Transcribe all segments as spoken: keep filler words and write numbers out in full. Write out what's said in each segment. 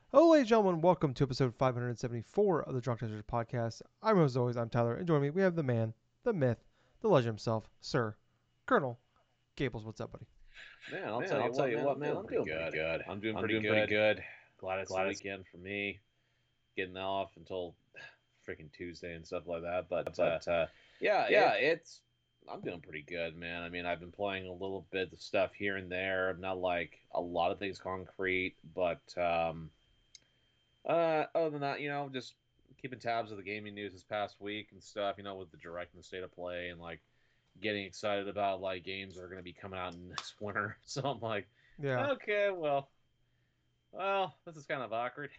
Hello, ladies and gentlemen. Welcome to episode five hundred seventy-four of the Drunk Testers podcast. I'm, as always, I'm Tyler, and joining me, we have the man, the myth, the legend himself, Sir Colonel Gables. What's up, buddy? Man, I'll Man, tell I'll you tell what, you man, what, I'm man, doing I'm pretty doing pretty good. good. I'm doing I'm pretty doing pretty good. good. Glad it's the Glad it's weekend for me. Getting off until freaking Tuesday and stuff like that. But, uh, but uh, yeah, yeah, it, it's I'm doing pretty good, man. I mean, I've been playing a little bit of stuff here and there. Not like a lot of things concrete, but um, uh, other than that, you know, just keeping tabs of the gaming news this past week and stuff. You know, with the direct and the state of play and like getting excited about like games that are going to be coming out in this winter. So I'm like, Yeah, okay, well, well, this is kind of awkward.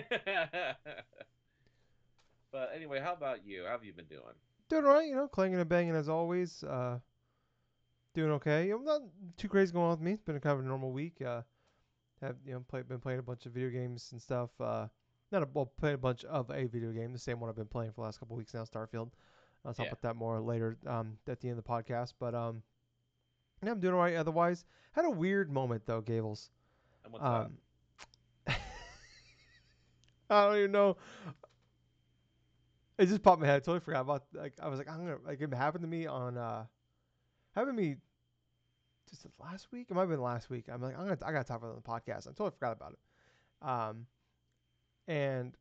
But anyway, how about you? How have you been doing? doing all right. You know, clanging and banging as always. Uh, doing okay. You know, not too crazy going on with me. It's been a kind of a normal week. Uh, have you know, play, been playing a bunch of video games and stuff. Uh, not a well, played a bunch of a video game, the same one I've been playing for the last couple weeks now, Starfield. I'll talk Yeah. about that more later um, at the end of the podcast. But um, yeah, I'm doing all right. Otherwise, had a weird moment though, Gables. And what's that? Um, I don't even know. It just popped in my head. I totally forgot about. Like I was like, I'm gonna like it happened to me on uh, happened to me just last week. It might have been last week. I'm like, I'm gonna I gotta talk about it on the podcast. I totally forgot about it. Um, and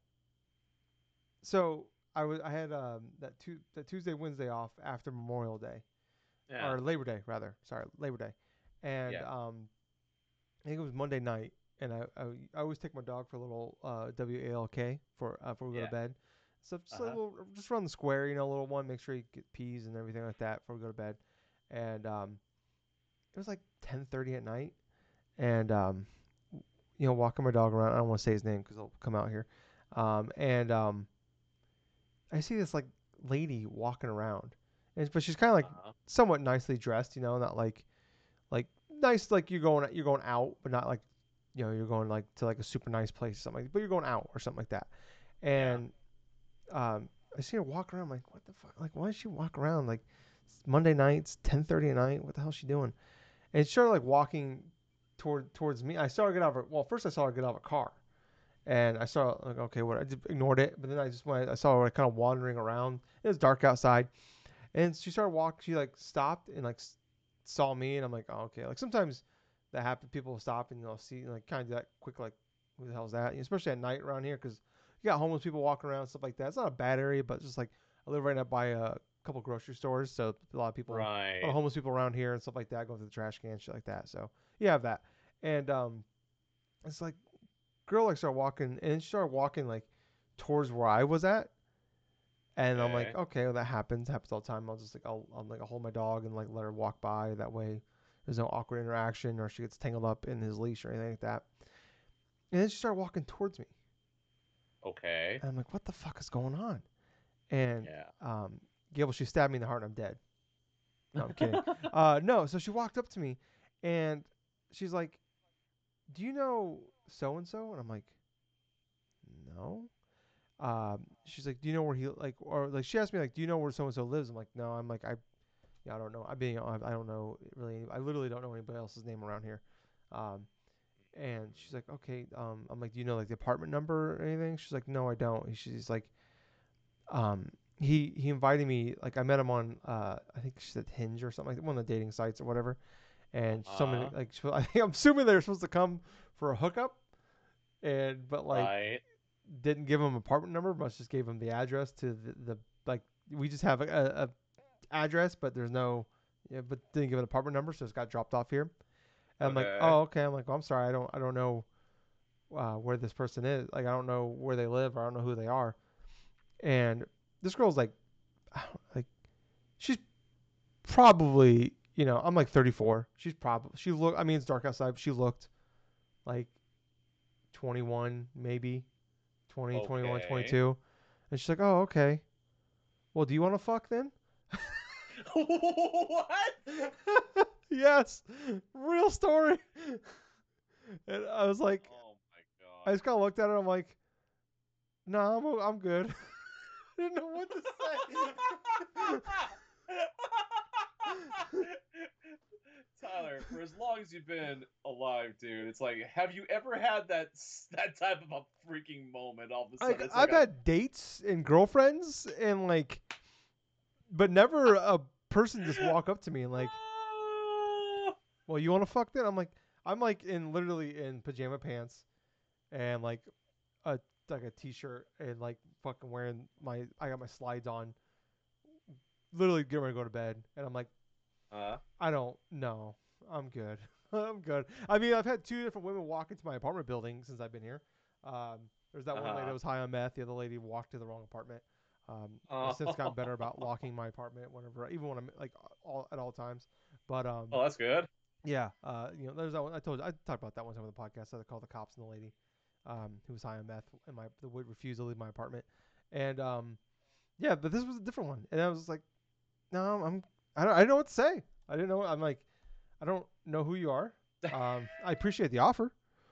so I was I had um that two that Tuesday Wednesday off after Memorial Day Yeah. or Labor Day rather. Sorry, Labor Day, and Yeah. um I think it was Monday night, and I I, I always take my dog for a little uh, W A L K for uh, before we go to Yeah. bed. So just a Uh-huh. little, just run the square, you know, a little one. Make sure you get peas and everything like that before we go to bed. And um, it was like ten thirty at night, and um, you know, walking my dog around. I don't want to say his name because he'll come out here. Um, and um, I see this like lady walking around, and but she's kind of like Uh-huh. somewhat nicely dressed, you know, not like like nice like you're going you're going out, but not like you know you're going like to like a super nice place or something like but you're going out or something like that. Yeah. And um I see her walk around. I'm like, what the fuck, like why does she walk around like it's Monday nights ten thirty at night, what the hell is she doing? And she started like walking toward towards me. I saw her get out of her well first I saw her get out of a car, and I saw like okay what I just ignored it, but then I just went I saw her like, kind of wandering around. It was dark outside, and she started walking. She like stopped and like s- saw me, and I'm like, oh, okay. Like sometimes that happens. People will stop and they'll see like kind of that quick, like who the hell's that? Especially at night around here, because you got homeless people walking around and stuff like that. It's not a bad area, but it's just like I live right up by a couple grocery stores, so a lot of people, a lot of Right. homeless people around here and stuff like that, going to the trash can, shit like that. So you have that, and um, it's like girl like started walking, and she started walking like towards where I was at, and I'm like, Okay. okay, well, that happens. Happens all the time. I'll just like, I'll, I'll like, I'll hold my dog and like let her walk by. That way, there's no awkward interaction or she gets tangled up in his leash or anything like that. And then she started walking towards me, Okay. and I'm like, what the fuck is going on? And Yeah. um, Gable, she stabbed me in the heart, and I'm dead. No, I'm kidding. Uh, no, so she walked up to me, and she's like, do you know so and so? And I'm like, no. Um, she's like, do you know where he like, or like, she asked me like, do you know where so and so lives? I'm like, no. I'm like, I Yeah, I don't know. I being I I don't know really. I literally don't know anybody else's name around here. Um, and she's like, okay. Um, I'm like, do you know like the apartment number or anything? She's like, no, I don't. And she's like, um, he he invited me. Like I met him on uh, I think she said Hinge or something like one of the dating sites or whatever. And somebody Uh-huh. like she- I think I'm assuming they're supposed to come for a hookup, and but like Right. didn't give him apartment number, but just gave him the address to the, the like we just have a, a, a address, but there's no, yeah, but didn't give an apartment number, so it's got dropped off here. And I'm like, Okay. oh, okay. I'm like, well, I'm sorry, I don't, I don't know uh, where this person is. Like, I don't know where they live, or I don't know who they are. And this girl's like, like, she's probably, you know, I'm like thirty-four. She's probably, she look. I mean, it's dark outside, but she looked like twenty-one, maybe twenty, twenty-one, Okay. twenty-two. And she's like, oh, okay. Well, do you want to fuck then? What? Yes, real story. And I was like, Oh my I god. just kind of looked at her. I'm like, no, nah, I'm I'm good. I didn't know what to say. Tyler, for as long as you've been alive, dude, it's like, have you ever had that that type of a freaking moment? All of a Like sudden, it's like I've a had dates and girlfriends and like, but never a person just walk up to me and like, well, you want to fuck then? I'm like, I'm like in literally in pajama pants and like a like a t-shirt and like fucking wearing my I got my slides on, literally getting ready to go to bed, and I'm like, uh, I don't know, I'm good, I'm good. I mean, I've had two different women walk into my apartment building since I've been here. Um, there's that one lady that uh, was high on meth. The other lady walked to the wrong apartment. Um, I've since gotten better oh, about locking my apartment whenever, even when I'm like all at all times. But um, oh, that's good. yeah, uh, you know, there's that one. I told you, I talked about that one time on the podcast. I called the cops and the lady, um, who was high on meth, and my the would refuse to leave my apartment, and um, yeah, but this was a different one, and I was like, no, I'm, I don't, I didn't know what to say. I didn't know. I'm like, I don't know who you are. Um, I appreciate the offer.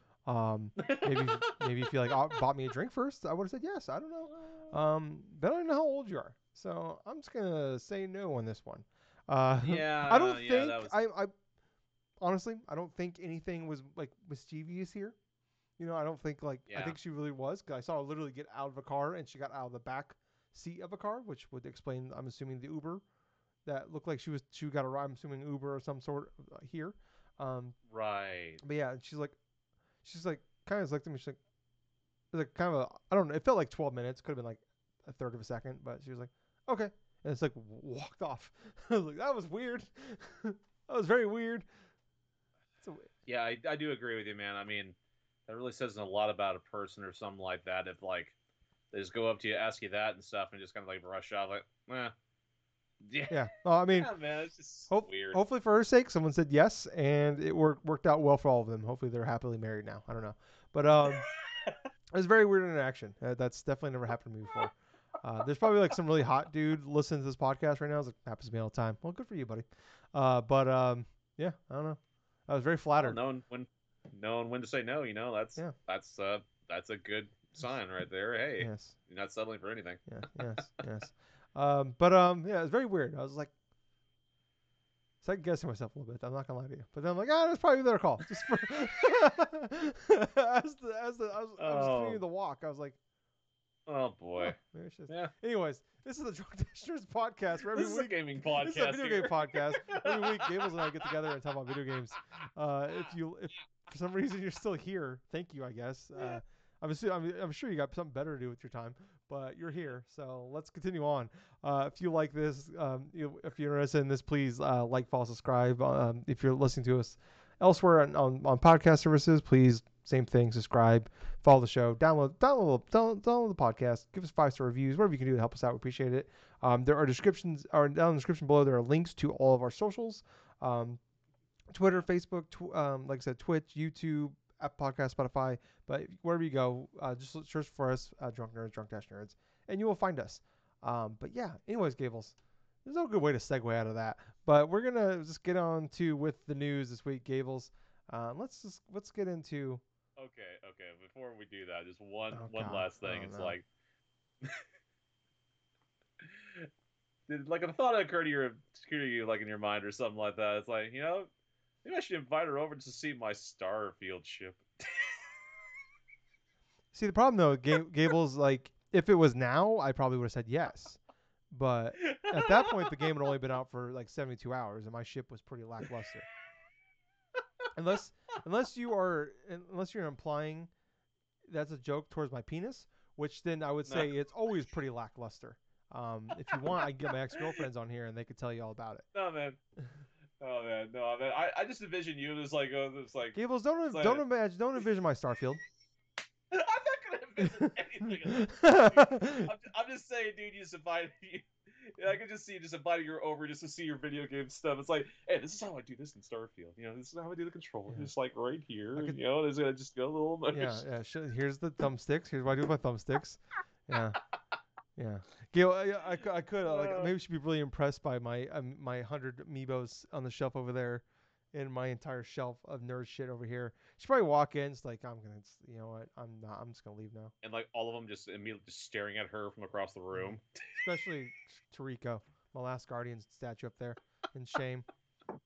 Um, maybe, maybe if you like uh, bought me a drink first, I would have said yes. I don't know. Um, but I don't know how old you are, so I'm just gonna say no on this one. Uh, I Yeah, don't yeah, think that was. I, I honestly, I don't think anything was like mischievous here. You know, I don't think like I Yeah, think she really was, because I saw her literally get out of a car and she got out of the back seat of a car, which would explain, I'm assuming, the Uber that looked like she was she got a ride. I'm assuming Uber or some sort uh, here. Um, right. but yeah, and she's like, she's like kind of looked at me. She's like, it was like kind of a, I don't know. It felt like twelve minutes. Could have been like a third of a second, but she was like, okay, and it's like walked off. I was like, that was weird. that was very weird. It's a, Yeah, I, I do agree with you, man. I mean, that really says a lot about a person or something like that. If like they just go up to you, ask you that and stuff, and just kind of like brush off, like, eh, yeah, yeah. Well, I mean, yeah, man, it's just Hope, weird. hopefully for her sake, someone said yes, and it worked worked out well for all of them. Hopefully they're happily married now. I don't know, but um, it was a very weird interaction. Uh, that's definitely never happened to me before. Uh, there's probably like some really hot dude listening to this podcast right now. It's like, happens to me all the time. Well, good for you, buddy. Uh, but um, yeah, I don't know. I was very Well, flattered. knowing when, knowing when to say no, you know, that's Yeah. that's uh that's a good sign right there. Hey, Yes. you're not settling for anything. Yeah. Yes. Yes. Um, but um, yeah, it was very weird. I was like second guessing myself a little bit. I'm not gonna lie to you. But then I'm like, ah, that's probably their call. Just for as the as the I was, I was continuing Oh, the walk. I was like, oh oh, boy. maybe it's just. Yeah, Anyways, this is the Drunk Dashers podcast where every this is a week. gaming This is a podcast video here. game podcast. Every week, Gables and I get together and talk about video games. Uh, if you, if for some reason you're still here, thank you, I guess. Uh, I'm, assu- I'm, I'm sure you got something better to do with your time, but you're here, so let's continue on. Uh, if you like this, um, you, if you're interested in this, please uh, like, follow, subscribe. Um, if you're listening to us elsewhere on, on, on podcast services, please same thing, subscribe, follow the show, download, download, download, download the podcast, give us five star reviews, whatever you can do to help us out. We appreciate it. Um, there are descriptions, or down in the description below, there are links to all of our socials, um, Twitter, Facebook, tw- um, like I said, Twitch, YouTube, Apple Podcast, Spotify. But wherever you go, uh, just search for us, uh, Drunk Nerds, Drunk Dash Nerds, and you will find us. Um, but yeah, anyways, Gables, there's no good way to segue out of that. But we're gonna just get on to with the news this week, Gables. Uh, let's just let's get into. Okay, okay. Before we do that, just one Oh one God, last thing. oh It's no. like, did like a thought occur to your occur to you like in your mind or something like that? It's like, you know, maybe I should invite her over to see my Starfield ship. See, the problem though, Ga- Gables, like if it was now, I probably would have said yes. But at that point, the game had only been out for like seventy-two hours, and my ship was pretty lackluster. Unless, unless you are, unless you're implying that's a joke towards my penis, which then I would No, say it's always pretty lackluster. Um, if you want, I can get my ex-girlfriends on here and they could tell you all about no, man. it. Oh man, no, man. I, I just envision you as like, oh, it's like, Gables, it's don't don't like, imagine, don't envision my Starfield. I'm not gonna envision anything of that, dude. I'm, I'm just saying, dude. You just invite you. I can just see you just inviting her over just to see your video game stuff. It's like, hey, this is how I do this in Starfield. You know, this is how I do the controller. Yeah. Just like right here. I could, You know, it's gonna just go a little. yeah, yeah. Sh- here's the thumbsticks. Here's what I do with my thumbsticks. Yeah. Yeah, Gail, I, I, I could uh, like Uh, maybe she'd be really impressed by my um, my hundred amiibos on the shelf over there, and my entire shelf of nerd shit over here. She'd probably walk in, it's like I'm gonna, you know what, I'm not, I'm just gonna leave now. and like all of them just immediately just staring at her from across the Mm-hmm. room. Especially Toriko, my last guardian statue up there, in shame.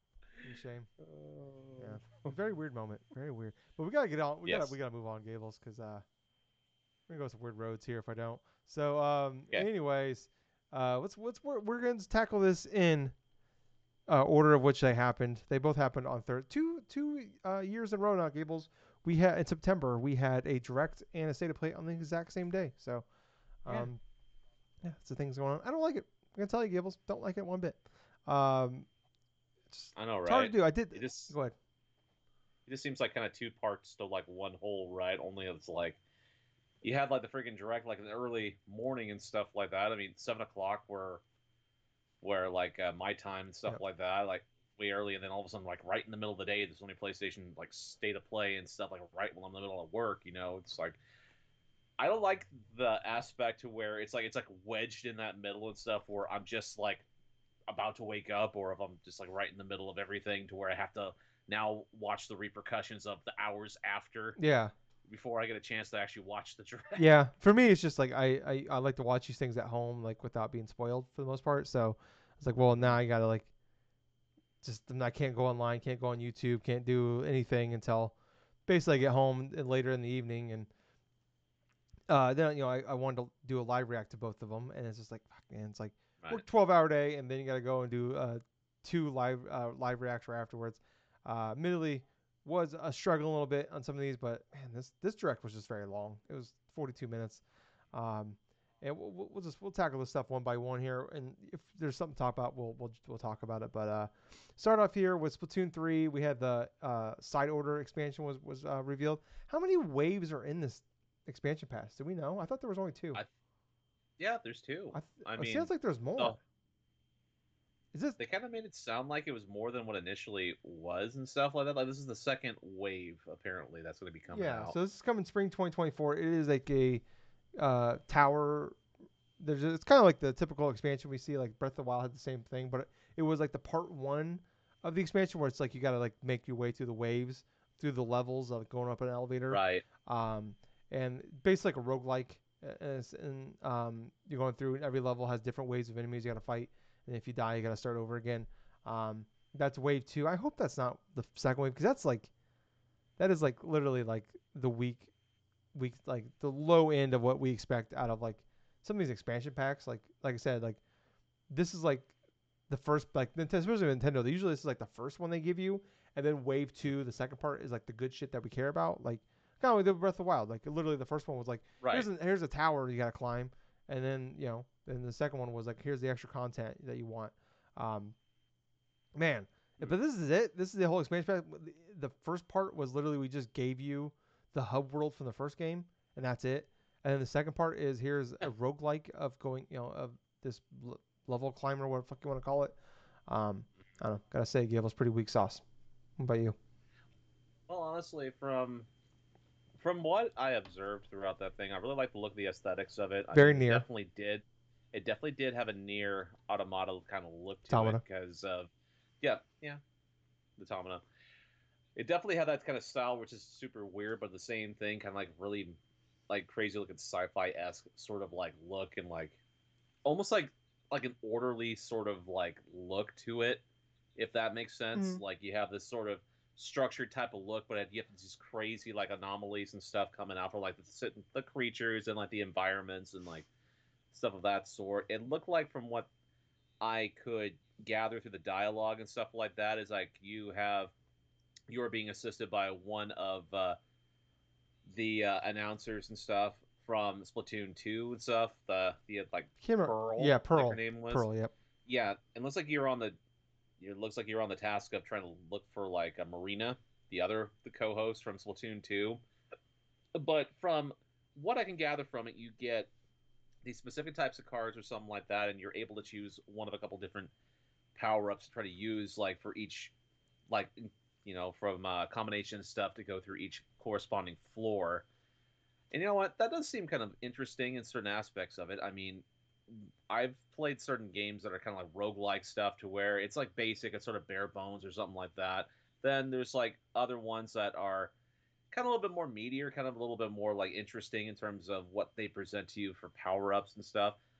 Fucking shame. Yeah, Uh, very weird moment. Very weird. But we gotta get on. We gotta we yes. gotta move on, Gables, because uh, we're gonna go some weird roads here if I don't. So um, Okay. anyways, uh, let's let's we're, we're gonna tackle this in uh, order of which they happened. They both happened on third two two uh, years in a row now, Gables. We had in September we had a direct and a state of play on the exact same day. So Yeah. um, yeah, it's the things going on. I don't like it. I'm gonna tell you, Gables, don't like it one bit. Um, it's, I know, it's hard right? to do. I did. It just Go ahead. it just seems like kind of two parts to like one whole, right? Only it's like you had like the freaking direct like in the early morning and stuff like that. I mean, seven o'clock where where like uh, my time and stuff Yep. like that, like way early, and then all of a sudden like right in the middle of the day, there's only PlayStation like state of play and stuff like right when I'm in the middle of work. You know, it's like I don't like the aspect to where it's like it's like wedged in that middle and stuff where I'm just like about to wake up, or if I'm just like right in the middle of everything to where I have to now watch the repercussions of the hours after Yeah. before I get a chance to actually watch the direct. Yeah, for me, it's just like I, I, I like to watch these things at home, like without being spoiled for the most part. So it's like, well, now Mm-hmm. I gotta like just I can't go online, can't go on YouTube, can't do anything until basically I get home and later in the evening, and uh, then you know I, I wanted to do a live react to both of them, and it's just like fuck, man, it's like Right. work twelve hour day, and then you gotta go and do uh, two live uh, live reacts right afterwards. Uh, admittedly, was a struggle a little bit on some of these, but man, this this direct was just very long. It was forty-two minutes. Um, and we'll, we'll just we'll tackle this stuff one by one here, and if there's something to talk about, we'll we'll, we'll talk about it. But uh, start off here with Splatoon three. We had the uh, side order expansion was was uh, revealed. How many waves are in this expansion pass? Do we know? I thought there was only two. I yeah, there's two. I th- I it mean, sounds like there's the more. Is this? they kind of made it sound like it was more than what initially was and stuff like that. Like this is the second wave apparently that's going to be coming Yeah. out. So this is coming spring twenty twenty-four. It is like a uh, tower. There's it's kind of like the typical expansion we see. Like Breath of the Wild had the same thing, but it, it was like the part one of the expansion where it's like you got to like make your way through the waves, through the levels of going up an elevator, Right. um, and basically like a roguelike. uh, And, it's- and um, you're going through, and every level has different waves of enemies you got to fight, and if you die, you got to start over again. Um, that's wave two. I hope that's not the second wave because that's like that is like literally like the weak we like the low end of what we expect out of like some of these expansion packs. Like like I said, like this is like the first like Nintendo, especially Nintendo. They usually this is like the first one they give you, and then Wave Two, the second part is like the good shit that we care about. Like kind of like the Breath of the Wild. Like literally the first one was like Right. here's a, here's a tower you gotta climb, and then you know then the second one was like here's the extra content that you want. Um, man, but this is it. This is the whole expansion pack. The first part was literally we just gave you the hub world from the first game, and that's it. And then the second part is here's a roguelike of going, you know, of this l- level climber, what the fuck you want to call it. Um, I don't know. Gotta say, Gable's pretty weak sauce. What about you? Well, honestly, from from what I observed throughout that thing, I really like the look of the aesthetics of it. I Very mean, it near definitely did. It definitely did have a near automata kind of look to it Automata. because of, yeah, yeah, the automata. It definitely had that kind of style, which is super weird, but the same thing, kind of like really like crazy looking sci-fi esque sort of like look and like almost like like an orderly sort of like look to it, if that makes sense. Mm. Like you have this sort of structured type of look, but you have these crazy like anomalies and stuff coming out from like the, the creatures and like the environments and like stuff of that sort. It looked like from what I could gather through the dialogue and stuff like that is like you have you are being assisted by one of uh, the uh, announcers and stuff from Splatoon two and stuff. The the like Can't remember. Pearl, Yeah, I think her Pearl. name was. Pearl. Yep. Yeah, it looks like you're on the. It looks like you're on the task of trying to look for like a Marina, the other the co-host from Splatoon two. But from what I can gather from it, you get these specific types of cards or something like that, and you're able to choose one of a couple different power ups to try to use like for each like you know from uh, combination stuff to go through each corresponding floor. And you know what? That does seem kind of interesting in certain aspects of it. I mean, I've played certain games that are kind of like roguelike stuff to where it's like basic, it's sort of bare bones or something like that. Then there's like other ones that are kind of a little bit more meatier, kind of a little bit more like interesting in terms of what they present to you for power ups and stuff.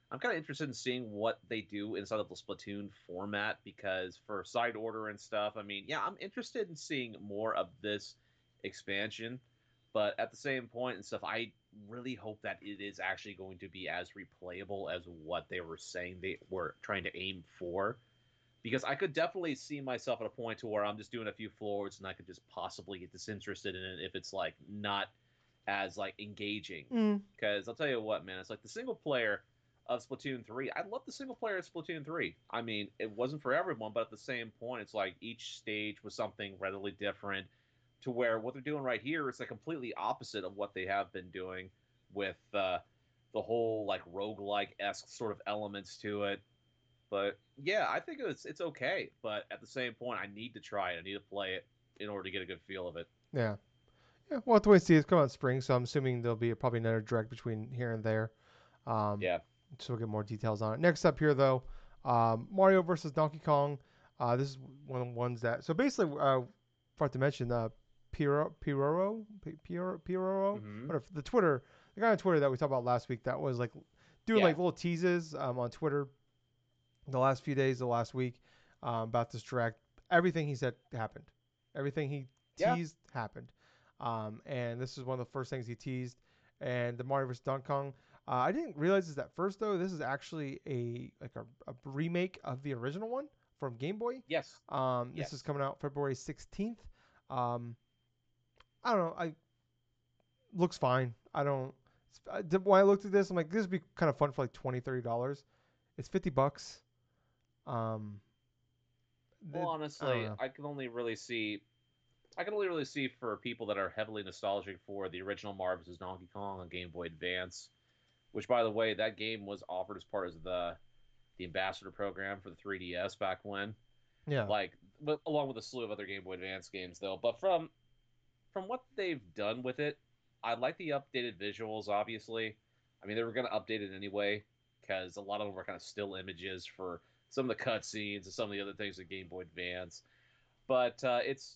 I'm kind of interested in seeing what they do inside of the Splatoon format because for side order and stuff, I mean, yeah, I'm interested in seeing more of this expansion, but at the same point and stuff, I really hope that it is actually going to be as replayable as what they were saying they were trying to aim for. Because I could definitely see myself at a point to where I'm just doing a few floors and I could just possibly get disinterested in it if it's like not as like engaging. Mm. Because I'll tell you what, man, it's like the single player of Splatoon three. I love the single player of Splatoon three. I mean, it wasn't for everyone, but at the same point, it's like each stage was something readily different. To where what they're doing right here is the completely opposite of what they have been doing with uh, the whole like roguelike esque sort of elements to it. But yeah, I think it's it's okay. But at the same point, I need to try it. I need to play it in order to get a good feel of it. Yeah. Yeah. We'll have to wait and see. It's coming out in spring, so I'm assuming there'll be probably another direct between here and there. Um, Yeah. so we'll get more details on it. Next up here, though, um, Mario versus Donkey Kong. Uh, this is one of the ones that. So basically, uh, forgot to mention, uh, Piro, Piroro, Piro, Piroro, Mm-hmm. whatever, the Twitter, the guy on Twitter that we talked about last week that was like doing Yeah. like little teases um, on Twitter the last few days, the last week um, about this direct. Everything he said happened. Everything he Yeah. teased happened. Um, and this is one of the first things he teased. And the Mario vs. Donkey Kong. Uh, I didn't realize this at first though. This is actually a like a, a remake of the original one from Game Boy. Yes. Um, this is Yes. coming out February sixteenth. Um, I don't know. I looks fine. I don't. I, when I looked at this, I'm like, this would be kind of fun for like twenty, thirty dollars. It's fifty bucks. Um, Well, th- I don't honestly, know. I can only really see I can only really see for people that are heavily nostalgic for the original Mario versus. Donkey Kong on Game Boy Advance, which by the way, that game was offered as part of the the ambassador program for the three D S back when. Yeah. Like, but along with a slew of other Game Boy Advance games though. But from from what they've done with it, I like the updated visuals. Obviously, I mean they were going to update it anyway because a lot of them were kind of still images for some of the cutscenes and some of the other things in Game Boy Advance. But uh, it's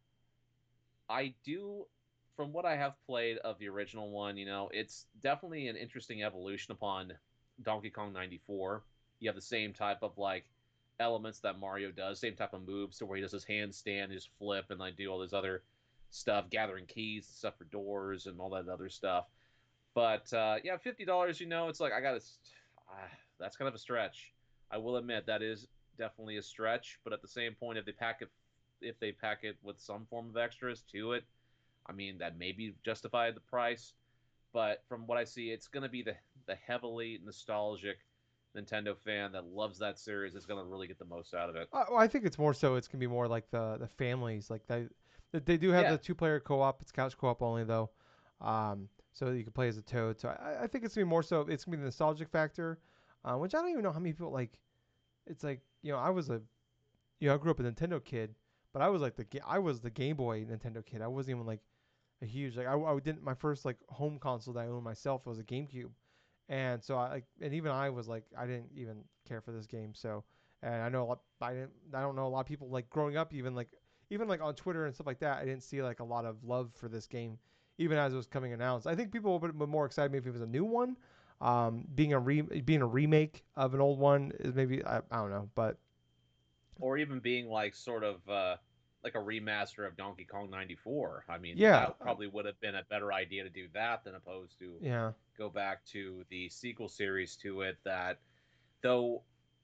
I do, from what I have played of the original one, you know, it's definitely an interesting evolution upon Donkey Kong ninety-four. You have the same type of like elements that Mario does, same type of moves, to where he does his handstand, his flip, and like do all this other stuff, gathering keys and stuff for doors and all that other stuff. But uh, yeah, fifty dollars. You know, it's like I got to. Uh, that's kind of a stretch. I will admit that is definitely a stretch. But at the same point, if they pack it, if they pack it with some form of extras to it, I mean that maybe justify the price. But from what I see, it's going to be the the heavily nostalgic Nintendo fan that loves that series is going to really get the most out of it. Uh, well, I think it's more so. It's gonna be more like the the families. Like they they they do have Yeah. the two player co op. It's couch co op only though. Um, so you can play as a Toad. So I, I think it's gonna be more so. It's gonna be the nostalgic factor, uh, which I don't even know how many people like. It's like you know I was a you know I grew up a Nintendo kid, but I was like the ga- I was the Game Boy Nintendo kid. I wasn't even like a huge like I, I didn't my first like home console that I owned myself was a GameCube, and so I like and even I was like I didn't even care for this game. So and I know a lot I didn't I don't know a lot of people like growing up even like even like on Twitter and stuff like that I didn't see like a lot of love for this game even as it was coming announced. I think people would be more excited maybe if it was a new one. Um, being a re being a remake of an old one is maybe I, I don't know, but Or even being like sort of uh, like a remaster of Donkey Kong ninety-four. I mean, yeah, that I, probably would have been a better idea to do that than opposed to yeah. go back to the sequel series to it that, though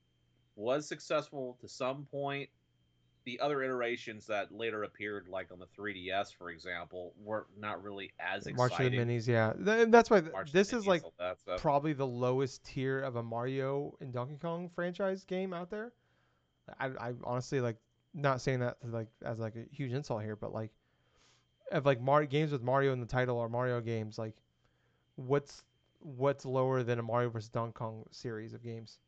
was successful to some point, the other iterations that later appeared, like on the three D S, for example, were not really as March of the exciting. Minis, yeah. Th- that's why th- March of this the is Minis, like all that stuff. probably the lowest tier of a Mario and Donkey Kong franchise game out there. I, I honestly like not saying that to like as like a huge insult here, but like of like Mario games with Mario in the title or Mario games, like what's what's lower than a Mario versus Donkey Kong series of games?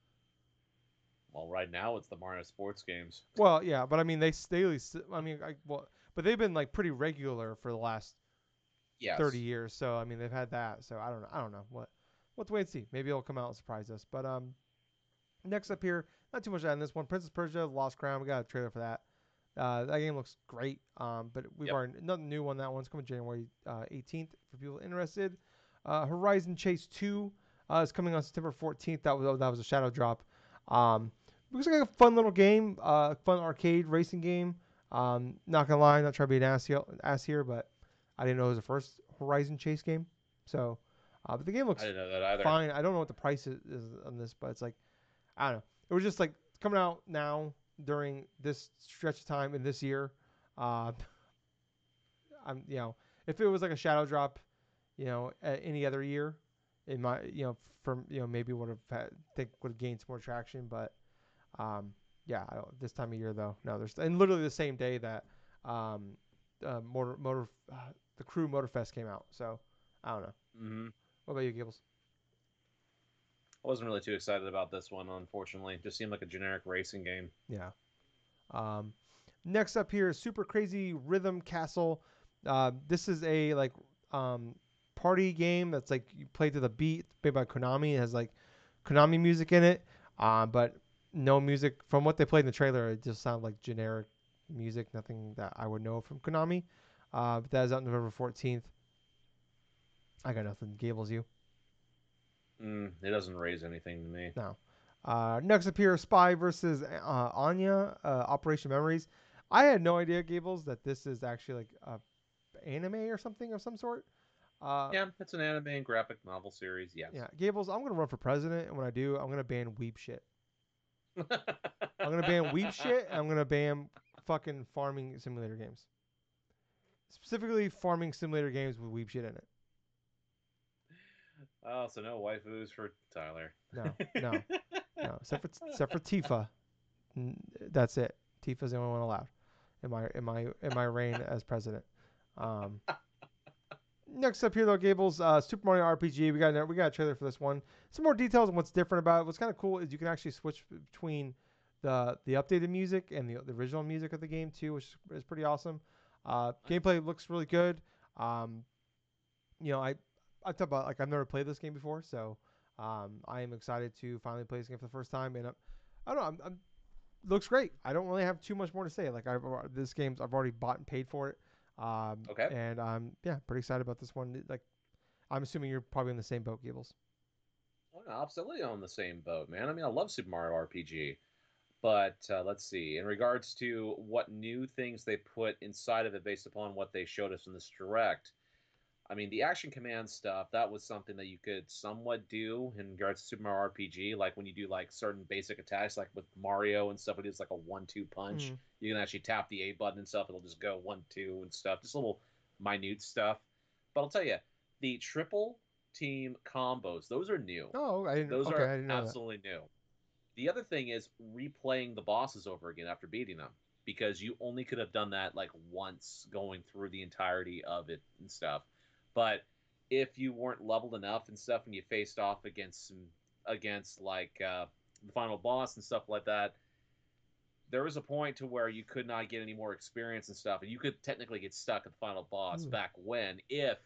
Well, right now it's the Mario sports games. Well, yeah, but I mean they they at least, I mean I, well, but they've been like pretty regular for the last thirty Yes. years. So I mean they've had that. So I don't know. I don't know what. We'll have to wait and see. Maybe it'll come out and surprise us. But um, next up here, not too much on this one. Princess Persia: The Lost Crown. We got a trailer for that. Uh, that game looks great. Um, but we've Yep. already nothing new on that one. It's coming January uh, eighteenth for people interested. Uh, Horizon Chase two. Uh, it's coming on September fourteenth. That was that was a shadow drop. Um, looks like a fun little game, uh, fun arcade racing game. Um, not gonna lie, not trying to be an ass, here- ass here, but I didn't know it was the first Horizon Chase game. So, uh, but the game I looks didn't know that either. fine. I don't know what the price is, is on this, but it's like I don't know. It was just like coming out now during this stretch of time in this year. Uh, I'm you know if it was like a shadow drop, you know, a- any other year, it might you know from you know maybe would have had, think would have gained some more traction, but um yeah, I don't, this time of year though, no, there's and literally the same day that um uh, motor motor uh, the Crew Motorfest came out, so I don't know. Hmm. What about you, Gables? I wasn't really too excited about this one, unfortunately. It just seemed like a generic racing game. Yeah. Um, next up here is Super Crazy Rhythm Castle. Uh, this is a like um, party game that's like you play to the beat. It's made by Konami. It has like Konami music in it, uh, but no music from what they played in the trailer. It just sounded like generic music, nothing that I would know from Konami. Uh, but that is out November fourteenth. I got nothing. Gables, you? Mm, it doesn't raise anything to me. No. Uh, next up here, Spy versus uh, Anya, uh, Operation Memories. I had no idea, Gables, that this is actually like a anime or something of some sort. Uh, Yeah, it's an anime and graphic novel series, yes. yeah, Gables, I'm gonna run for president, and when I do, I'm gonna ban weeb shit. I'm gonna ban weeb shit, and I'm gonna ban fucking farming simulator games. Specifically, farming simulator games with weeb shit in it. Oh, so no waifus for Tyler. No, no, no. Except for except for Tifa. That's it. Tifa's the only one allowed in my in my in my reign as president. Um, Next up here, though, Gables, uh, Super Mario R P G. We got we got a trailer for this one. Some more details on what's different about it. What's kind of cool is you can actually switch between the the updated music and the, the original music of the game too, which is pretty awesome. Uh, gameplay looks really good. Um, you know, I I talk about like I've never played this game before, so um, I am excited to finally play this game for the first time. And I'm, I don't know, I'm, I'm looks great. I don't really have too much more to say. Like I've this game's I've already bought and paid for it. Um, Okay. and I'm yeah pretty excited about this one. Like I'm assuming you're probably in the same boat, Gables. Well, absolutely on the same boat, man. I mean, I love Super Mario R P G. But uh, let's see. In regards to what new things they put inside of it based upon what they showed us in this direct, I mean, the action command stuff, that was something that you could somewhat do in regards to Super Mario R P G. Like when you do like certain basic attacks, like with Mario and stuff, it is like a one two punch. Mm. You can actually tap the A button and stuff, it'll just go one two and stuff. Just little minute stuff. But I'll tell you, the triple team combos, those are new. Oh, I didn't. Those Okay, are I didn't know that. absolutely new. The other thing is replaying the bosses over again after beating them because you only could have done that like once going through the entirety of it and stuff. But if you weren't leveled enough and stuff and you faced off against some against like uh, the final boss and stuff like that, there was a point to where you could not get any more experience and stuff, and you could technically get stuck at the final boss Mm. back when if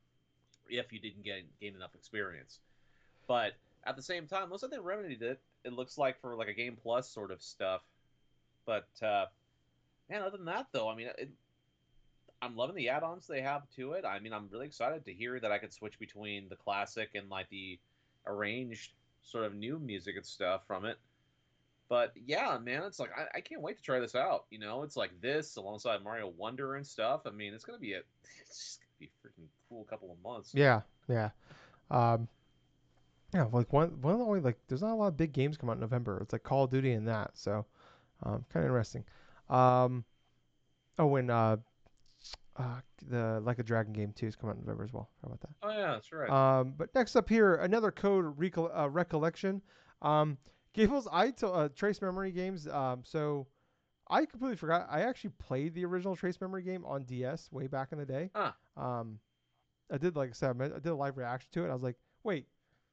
if you didn't get gain enough experience. But at the same time, looks like they remedied it. It looks like for like a game plus sort of stuff. But uh, man, other than that though, I mean, it, I'm loving the add-ons they have to it. I mean, I'm really excited to hear that I could switch between the classic and like the arranged sort of new music and stuff from it. But yeah, man, it's like I, I can't wait to try this out. You know, it's like this alongside Mario Wonder and stuff. I mean, it's gonna be a it's just gonna be a freaking cool couple of months. Yeah, yeah. Um, yeah, like one one of the only like there's not a lot of big games come out in November. It's like Call of Duty and that, so um, kind of interesting. Um, oh, and uh, uh, the Like a Dragon game too is coming out in November as well. How about that? Oh yeah, that's right. Um, but next up here, another code recol- uh, recollection. Um, Gables, I t- uh, Trace Memory games. Um, so I completely forgot. I actually played the original Trace Memory game on D S way back in the day. Huh. Um, I did like I said, I did a live reaction to it. I was like, wait,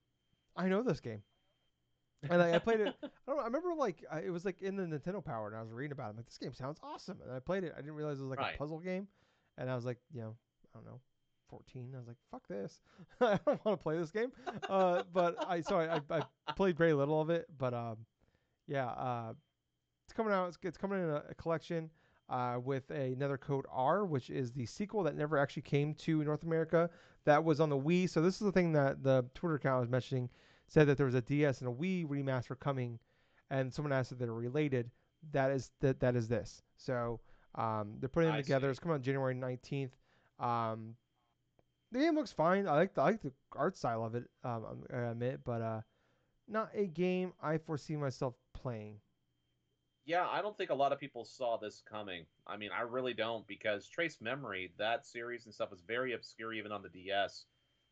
I know this game. And I, I played it. I don't know. I remember like I, it was like in the Nintendo Power, and I was reading about it. I'm like, this game sounds awesome. And I played it. I didn't realize it was like Right. a puzzle game. And I was like, you know, I don't know, fourteen. I was like, fuck this. I don't want to play this game. Uh, but I so I, I, I played very little of it. But um, yeah, uh, it's coming out. It's, it's coming in a, a collection. uh, with a, another code R, which is the sequel that never actually came to North America. That was on the Wii. So this is the thing that the Twitter account I was mentioning said that there was a D S and a Wii remaster coming, and someone asked if they're related. That is that that is this. So um, they're putting them I together. see. It's coming out January nineteenth. Um, the game looks fine. I like the I like the art style of it. Um, I admit, but uh, not a game I foresee myself playing. Yeah, I don't think a lot of people saw this coming. I mean, I really don't because Trace Memory, that series and stuff was very obscure even on the D S.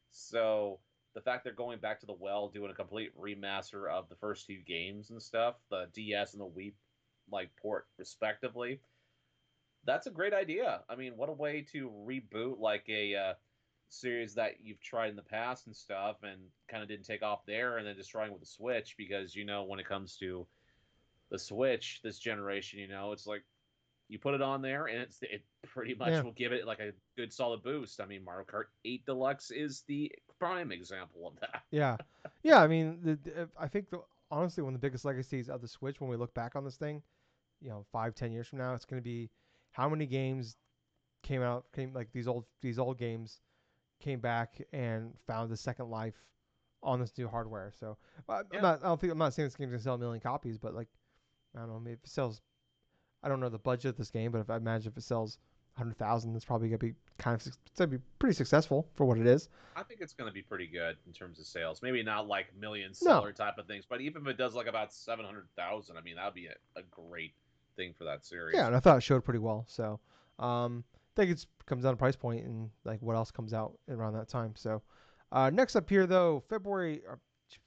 So the fact they're going back to the well, doing a complete remaster of the first two games and stuff, the D S and the Wii like port respectively, that's a great idea. I mean, what a way to reboot like a uh, series that you've tried in the past and stuff and kind of didn't take off there and then just trying with the Switch because you know when it comes to the Switch this generation, you know, it's like you put it on there and it's it pretty much Yeah, will give it like a good solid boost. I mean, Mario Kart eight Deluxe is the prime example of that. yeah, yeah. I mean, the, the, I think the, honestly one of the biggest legacies of the Switch when we look back on this thing, you know, five ten years from now, it's going to be how many games came out came like these old these old games came back and found a second life on this new hardware. So uh, I'm Yeah, not I don't think I'm not saying this game's gonna sell a million copies, but like I don't know, maybe if it sells. I don't know the budget of this game, but if I imagine if it sells one hundred thousand, it's probably gonna be kind of it's gonna be pretty successful for what it is. I think it's going to be pretty good in terms of sales. Maybe not like million No, seller type of things, but even if it does like about seven hundred thousand, I mean, that'd be a, a great thing for that yeah, series. and I thought it showed pretty well. So um, I think it comes down to price point and like what else comes out around that time. So uh, next up here though, February. Uh,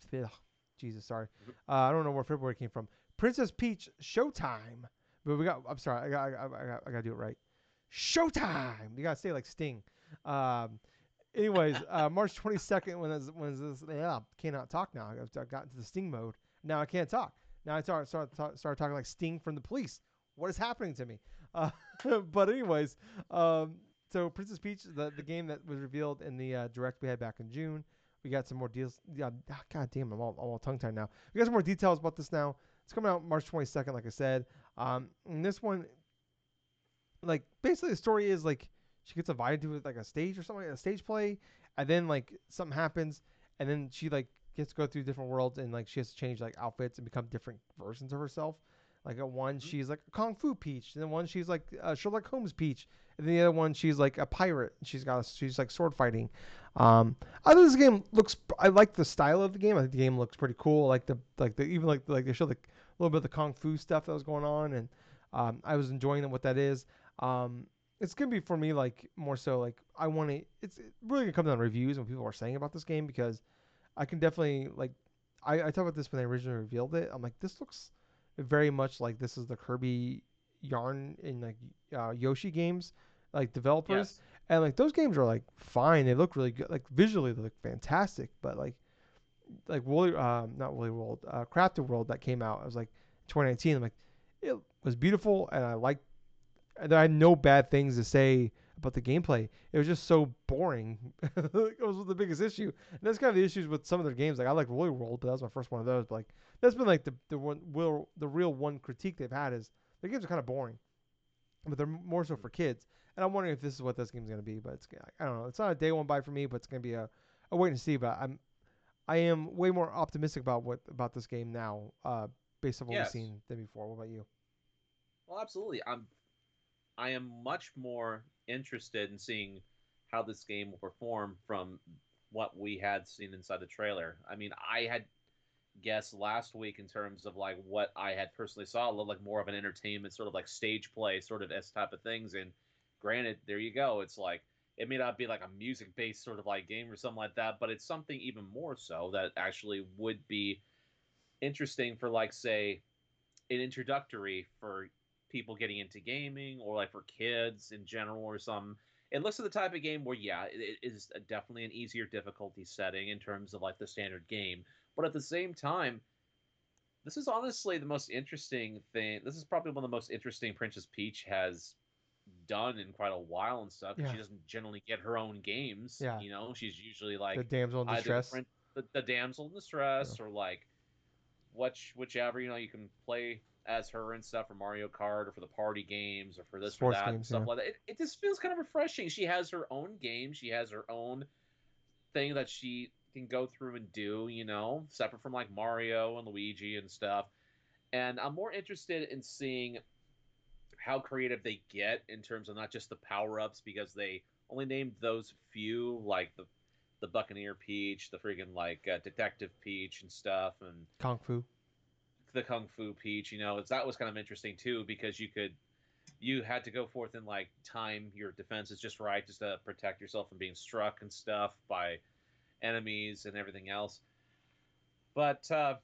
Jesus, sorry. Uh, I don't know where February came from. Princess Peach Showtime. But we got. I'm sorry. I got. I got. I got, I got to do it right. Showtime. You gotta say it like Sting. Um, anyways, uh, March twenty-second. When this, when this, yeah, cannot talk now. I've, I've gotten to the Sting mode. Now I can't talk. Now I start start start talking like Sting from the Police. What is happening to me? Uh, but anyways, um, so Princess Peach, the the game that was revealed in the uh, direct we had back in June. We got some more deals. Yeah, ah, God damn, I'm all, I'm all tongue tied now. We got some more details about this now. It's coming out March twenty-second, like I said. Um, and this one, like, basically the story is like she gets invited to like a stage or something, like a stage play, and then like something happens, and then she like gets to go through different worlds, and like she has to change like outfits and become different versions of herself. Like at one, Mhm. she's like a kung fu Peach, and then one she's like a Sherlock Holmes Peach, and then the other one she's like a pirate. She's got a, she's like sword fighting. Um, I think this game looks. I like the style of the game. I think the game looks pretty cool. I like the like the even like like they showed like a little bit of the kung fu stuff that was going on, and um, I was enjoying what that is. Um, it's gonna be for me like more so like I want to. It's really gonna come down to reviews and what people are saying about this game because I can definitely like. I, I talked about this when they originally revealed it. I'm like, this looks very much like this is the Kirby Yarn and like uh, Yoshi games, like developers, Yes. and like those games are like fine. They look really good. Like visually, they look fantastic. But like like Woolly, um, not Woolly World, uh, Crafted World that came out. I was like twenty nineteen. I'm like, it was beautiful, and I liked I had no bad things to say about the gameplay. It was just so boring. It was the biggest issue, and that's kind of the issues with some of their games. Like I like Roller World, but that was my first one of those. But like that's been like the the one will the real one critique they've had is the games are kind of boring, but they're more so for kids. And I'm wondering if this is what this game's gonna be. But it's I don't know. It's not a day one buy for me, but it's gonna be a, a wait and see. But I'm I am way more optimistic about what about this game now, uh, based on what we've Yes. seen than before. What about you? Well, absolutely. I'm I am much more interested in seeing how this game will perform from what we had seen inside the trailer. I mean, I had guessed last week in terms of like what I had personally saw, a little like more of an entertainment, sort of like stage play, sort of S type of things. And granted, there you go. It's like it may not be like a music based sort of like game or something like that, but it's something even more so that actually would be interesting for like say an introductory for people getting into gaming or like for kids in general or some. It looks like the type of game where yeah, it is definitely an easier difficulty setting in terms of like the standard game, but at the same time, this is honestly the most interesting thing. This is probably one of the most interesting Princess Peach has done in quite a while and stuff because Yeah, she doesn't generally get her own games. yeah. You know, she's usually The like damsel in either the distress. print the, the damsel in Yeah. distress or like which whichever you know you can play as her and stuff for Mario Kart or for the party games or for this or Sports that and games, stuff yeah. like that. It, it just feels kind of refreshing. She has her own game. She has her own thing that she can go through and do, you know, separate from like Mario and Luigi and stuff. And I'm more interested in seeing how creative they get in terms of not just the power ups because they only named those few, like the the Buccaneer Peach, the freaking like uh, Detective Peach and stuff, and Kung Fu. the Kung Fu Peach. You know, it's that was kind of interesting too because you could you had to go forth and like time your defenses just right, just to protect yourself from being struck and stuff by enemies and everything else. But uh,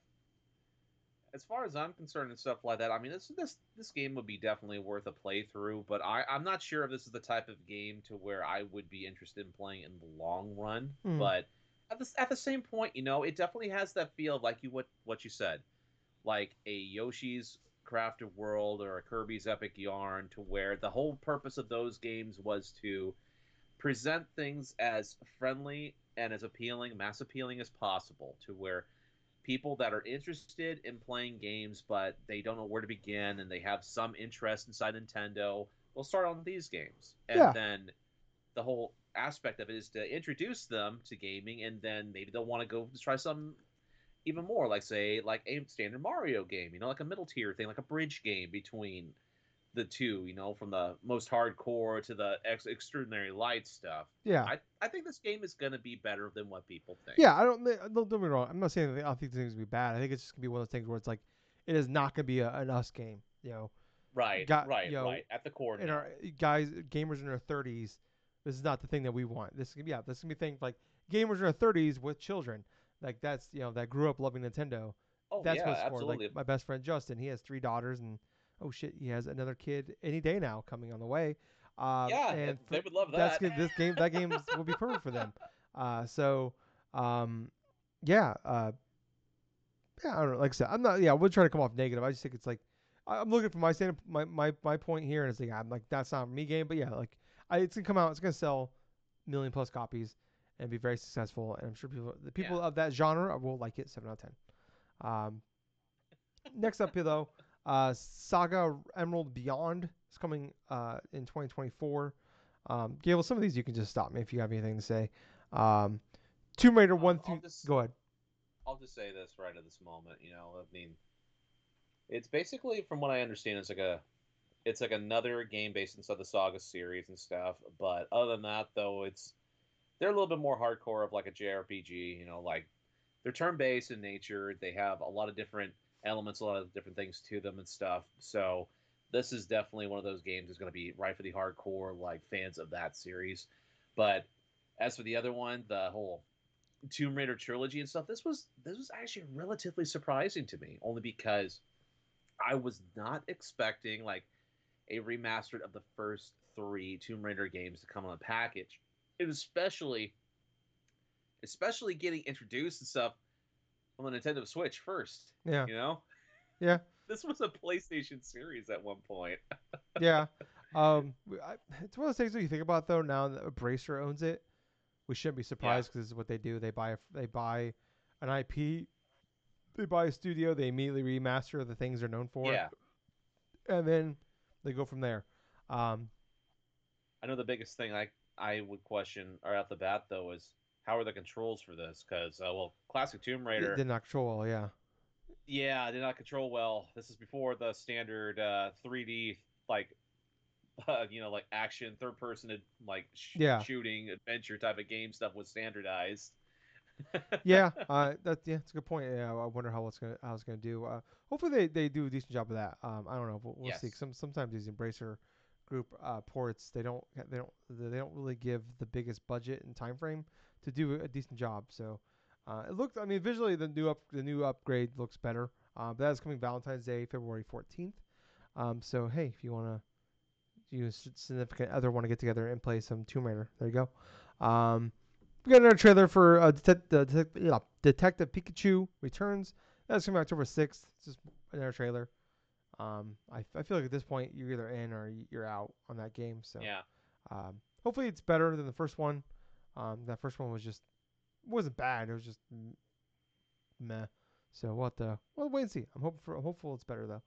as far as I'm concerned and stuff like that, I mean, this this this game would be definitely worth a playthrough. But I I'm not sure if this is the type of game to where I would be interested in playing in the long run. Hmm. But at the at the same point, you know, it definitely has that feel of like you what what you said, like a Yoshi's Crafted World or a Kirby's Epic Yarn, to where the whole purpose of those games was to present things as friendly and as appealing, mass appealing as possible, to where people that are interested in playing games but they don't know where to begin and they have some interest inside Nintendo will start on these games. And Yeah. then the whole aspect of it is to introduce them to gaming, and then maybe they'll want to go try some even more, like say like a standard Mario game, you know, like a middle tier thing, like a bridge game between the two, you know, from the most hardcore to the ex- extraordinary light stuff. Yeah. I I think this game is going to be better than what people think. Yeah. I don't. Don't, don't get me wrong. I'm not saying that I think things will be bad. I think it's just gonna be one of those things where it's like, it is not gonna be a, an us game. You know, Right, got right, you know, right. At the core, in our no. guys, gamers in their thirties. This is not the thing that we want. This is gonna be yeah. This is gonna be things like gamers in their thirties with children. Like that's you know that grew up loving Nintendo. Oh That's yeah, what's for. Like absolutely. my best friend Justin, he has three daughters, and oh shit, he has another kid any day now coming on the way. Um, Yeah, and they for would love that's that. good. This game, that game will be perfect for them. Uh, so, um, yeah, uh, yeah. I don't know. Like I said, I'm not. Yeah, I would try to come off negative. I just think it's like I- I'm looking for my stand, my, my my point here, and it's like I'm like that's not me game, but yeah, like I, it's gonna come out. It's gonna sell million plus copies and be very successful. And I'm sure people, the Yeah. people of that genre will like it. Seven out of ten. Um, next up here though, uh, Saga Emerald Beyond is coming uh, in twenty twenty-four. Um, Gable, some of these you can just stop me if you have anything to say. Um, Tomb Raider one Um, I'll through. just Go ahead. I'll just say this right at this moment. You know, I mean, it's basically, from what I understand, it's like a it's like another game based inside the Saga series and stuff. But other than that, though, it's they're a little bit more hardcore of like a J R P G. You know, like they're turn based in nature. They have a lot of different elements, a lot of different things to them and stuff. So this is definitely one of those games that's going to be right for the hardcore like fans of that series. But as for the other one, the whole Tomb Raider trilogy and stuff, this was this was actually relatively surprising to me, only because I was not expecting like a remastered of the first three Tomb Raider games to come on a package. And especially especially getting introduced and stuff on the Nintendo Switch first. Yeah. You know, Yeah. this was a PlayStation series at one point. Yeah. Um, I, it's one of those things that you think about though. Now that Embracer owns it, we shouldn't be Yeah, surprised because this is what they do. They buy a, they buy an I P, they buy a studio, they immediately remaster the things they're known for, yeah. and then they go from there. Um, I know the biggest thing I I would question right off the bat though is how are the controls for this? Because uh, well, classic Tomb it Raider, did not control well. Yeah. yeah, I did not control well. This is before the standard uh, three D like uh, you know like action third person like sh- Yeah. shooting adventure type of game stuff was standardized. Yeah. Uh, that's yeah, that's a good point. Yeah, I wonder how it's gonna how it's gonna do. Uh, hopefully they, they do a decent job of that. Um, I don't know. We'll, we'll see. Yes. Some sometimes these Embracer group uh, ports they don't they don't they don't really give the biggest budget and time frame to do a decent job. So uh, it looked. I mean, visually the new up the new upgrade looks better. Uh, but that's coming Valentine's Day, February fourteenth. Um, so hey, if you wanna you and significant other want to get together and play some Tomb Raider, there you go. Um, we got another trailer for uh, Detect- uh, Detect- yeah, Detective Pikachu Returns. That's coming October sixth. It's just another trailer. Um, I, I feel like at this point you're either in or you're out on that game. So Yeah. um, hopefully it's better than the first one. Um, that first one was just wasn't bad. It was just meh. So we'll have to we'll wait and see. I'm hoping for I'm hopeful it's better though.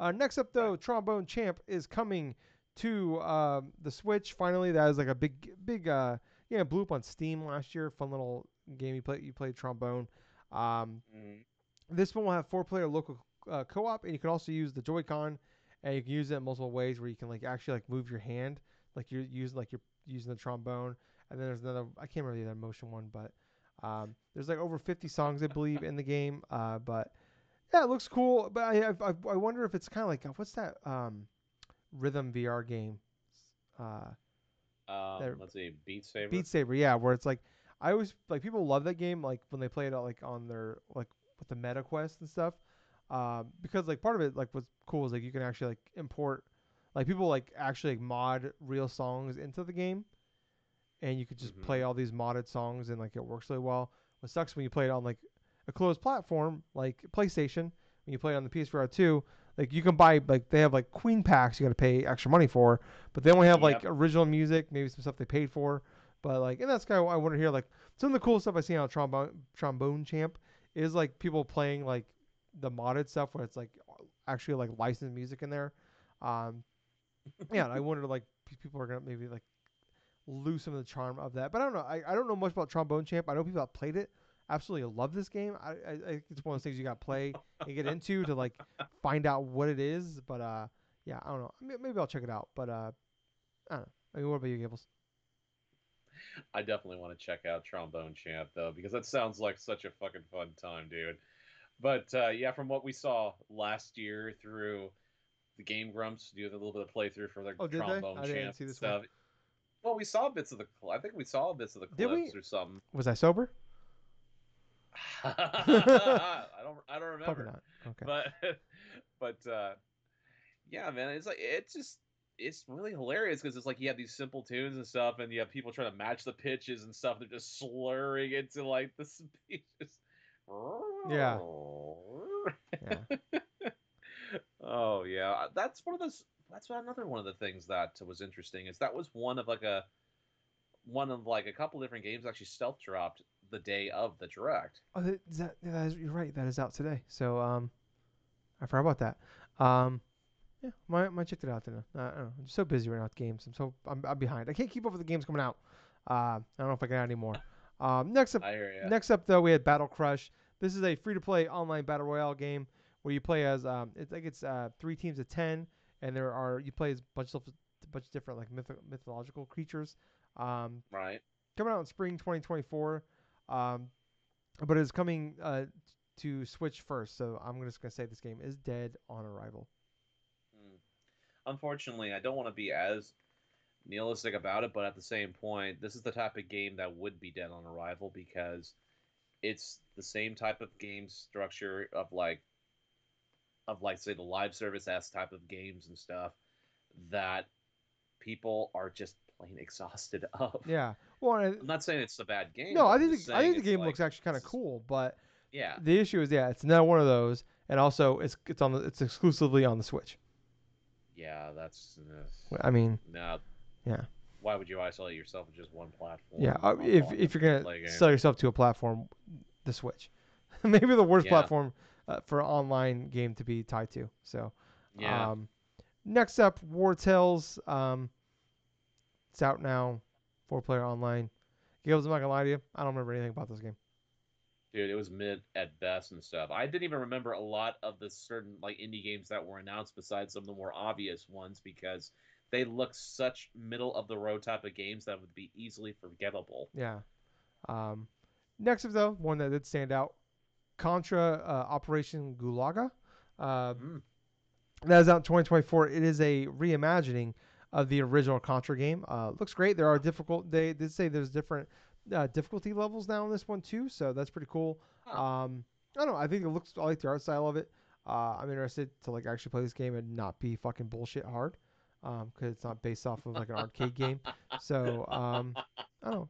Uh, next up, though, Trombone Champ is coming to um, the Switch. Finally, that is like a big, big, uh, yeah, blew up on Steam last year. Fun little game you play. You played trombone. Um, Mm. this one will have four-player local uh, co-op, and you can also use the Joy-Con, and you can use it in multiple ways where you can like actually like move your hand, like you're using like you're using the trombone. And then there's another. I can't remember the other motion one, but um, there's like over fifty songs I believe in the game. Uh, but yeah, it looks cool. But I I, I wonder if it's kind of like uh, what's that um, Rhythm V R game? Uh, Um, that let's see, Beat Saber. Beat Saber, yeah, where it's like I always like people love that game like when they play it like on their like with the Meta Quest and stuff. Um, because like part of it like what's cool is like you can actually like import like people like actually like mod real songs into the game and you could just play Mm-hmm. all these modded songs and like it works really well. What sucks when you play it on like a closed platform like PlayStation, when you play it on the P S four two, like you can buy like they have like Queen packs you got to pay extra money for, but they only have like Yep. original music, maybe some stuff they paid for. But like, and that's kind of what I wonder here. Like some of the cool stuff I see on trombone trombone champ is like people playing like the modded stuff where it's like actually like licensed music in there. Um, yeah, and I wonder like people are gonna maybe like lose some of the charm of that. But I don't know. I, I don't know much about Trombone Champ. I know people that played it absolutely love this game. I, I, I think it's one of those things you got to play and get into to like find out what it is. But uh, yeah, I don't know. Maybe I'll check it out. But uh, I don't know. I mean, what about you, Gables? I definitely want to check out Trombone Champ though, because that sounds like such a fucking fun time, dude. But uh, yeah, from what we saw last year through the Game Grumps do a little bit of playthrough for their Oh, did they? Trombone I didn't Champ see this one. stuff. Well, we saw bits of the. I think we saw bits of the Did we? clips or something. Was I sober? I don't. I don't Probably remember. not. Okay. But but uh, yeah, man, it's like it's just it's really hilarious because it's like you have these simple tunes and stuff, and you have people trying to match the pitches and stuff. They're just slurring into like the speeches. Yeah. Yeah. Oh yeah, that's one of those. That's another one of the things that was interesting is that was one of like a one of like a couple different games actually stealth dropped the day of the direct. Oh, that, that, that is, you're right. That is out today. So um, I forgot about that. Um, Yeah, might might check it out then. Uh, I don't know. I'm so busy right now with games. I'm so I'm, I'm behind. I can't keep up with the games coming out. Uh, I don't know if I can add any more. Um, next up, I hear ya. next up though, we had Battle Crush. This is a free-to-play online battle royale game where you play as um, it's like it's uh, three teams of ten, and there are you play as a bunch of a bunch of different like myth- mythological creatures. Um, Right. coming out in spring twenty twenty-four, um, but it's coming uh, to Switch first. So I'm just gonna say this game is dead on arrival. Hmm. Unfortunately, I don't want to be as nihilistic about it, but at the same point, this is the type of game that would be dead on arrival because it's the same type of game structure of like of like say the live service s type of games and stuff that people are just plain exhausted of. Yeah. Well, I, I'm not saying it's a bad game, no, but I I'm think just the, I saying think the it's game like looks actually kind of this is cool, but yeah. the issue is, yeah, it's not one of those, and also it's it's on the it's exclusively on the Switch. Yeah, that's uh, I mean, no. yeah, Why would you isolate yourself with just one yeah. platform Uh, if on the if you're free to gonna play game? sell yourself to a platform, the Switch, maybe the worst Yeah, platform uh, for an online game to be tied to. So, yeah. um, next up, War Tales. Um, it's out now, four player online. Gills, I'm not gonna lie to you, I don't remember anything about this game. Dude, it was mid at best and stuff. I didn't even remember a lot of the certain like indie games that were announced besides some of the more obvious ones because they look such middle of the road type of games that would be easily forgettable. Yeah. Um, next up though, one that did stand out, Contra uh, Operation Gulaga. Uh, Mm. that is out in twenty twenty-four. It is a reimagining of the original Contra game. Uh, looks great. There are difficult. They did say there's different uh, difficulty levels now in this one too, so that's pretty cool. Huh. Um, I don't know. I think it looks. I like the art style of it. Uh, I'm interested to like actually play this game and not be fucking bullshit hard, because um, it's not based off of like an arcade game. So um, I don't know.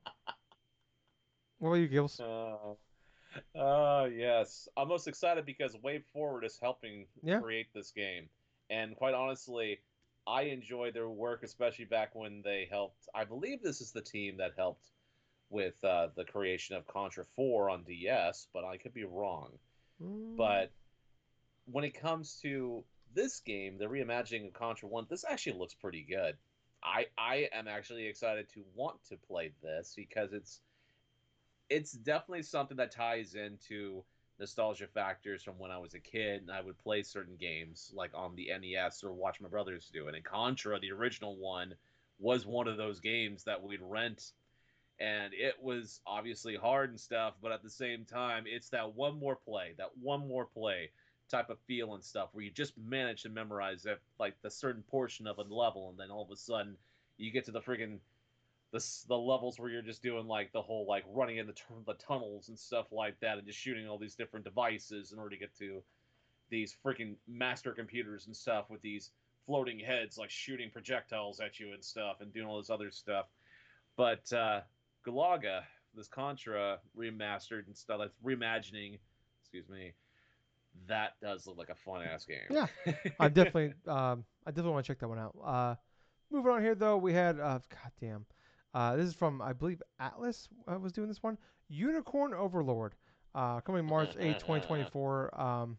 What about you, Gills? Uh, uh, yes. I'm most excited because Wave Forward is helping Yeah. create this game. And quite honestly, I enjoy their work, especially back when they helped. I believe this is the team that helped with uh, the creation of Contra four on D S, but I could be wrong. Mm, But when it comes to this game, the reimagining of Contra One, this actually looks pretty good. I I am actually excited to want to play this because it's it's definitely something that ties into nostalgia factors from when I was a kid and I would play certain games like on the N E S or watch my brothers do it. And Contra, the original one, was one of those games that we'd rent, and it was obviously hard and stuff, but at the same time, it's that one more play, that one more play type of feel and stuff where you just manage to memorize it, like the certain portion of a level, and then all of a sudden you get to the friggin' the, the levels where you're just doing like the whole like running in the, t- the tunnels and stuff like that, and just shooting all these different devices in order to get to these freaking master computers and stuff with these floating heads like shooting projectiles at you and stuff and doing all this other stuff. But uh, Galaga, this Contra remastered and stuff, that's reimagining, excuse me, that does look like a fun ass game. Yeah, I definitely, um, I definitely want to check that one out. Uh, moving on here though, we had, uh, goddamn, uh, this is from I believe Atlas uh, was doing this one. Unicorn Overlord, uh, coming March eighth, twenty twenty-four. Um,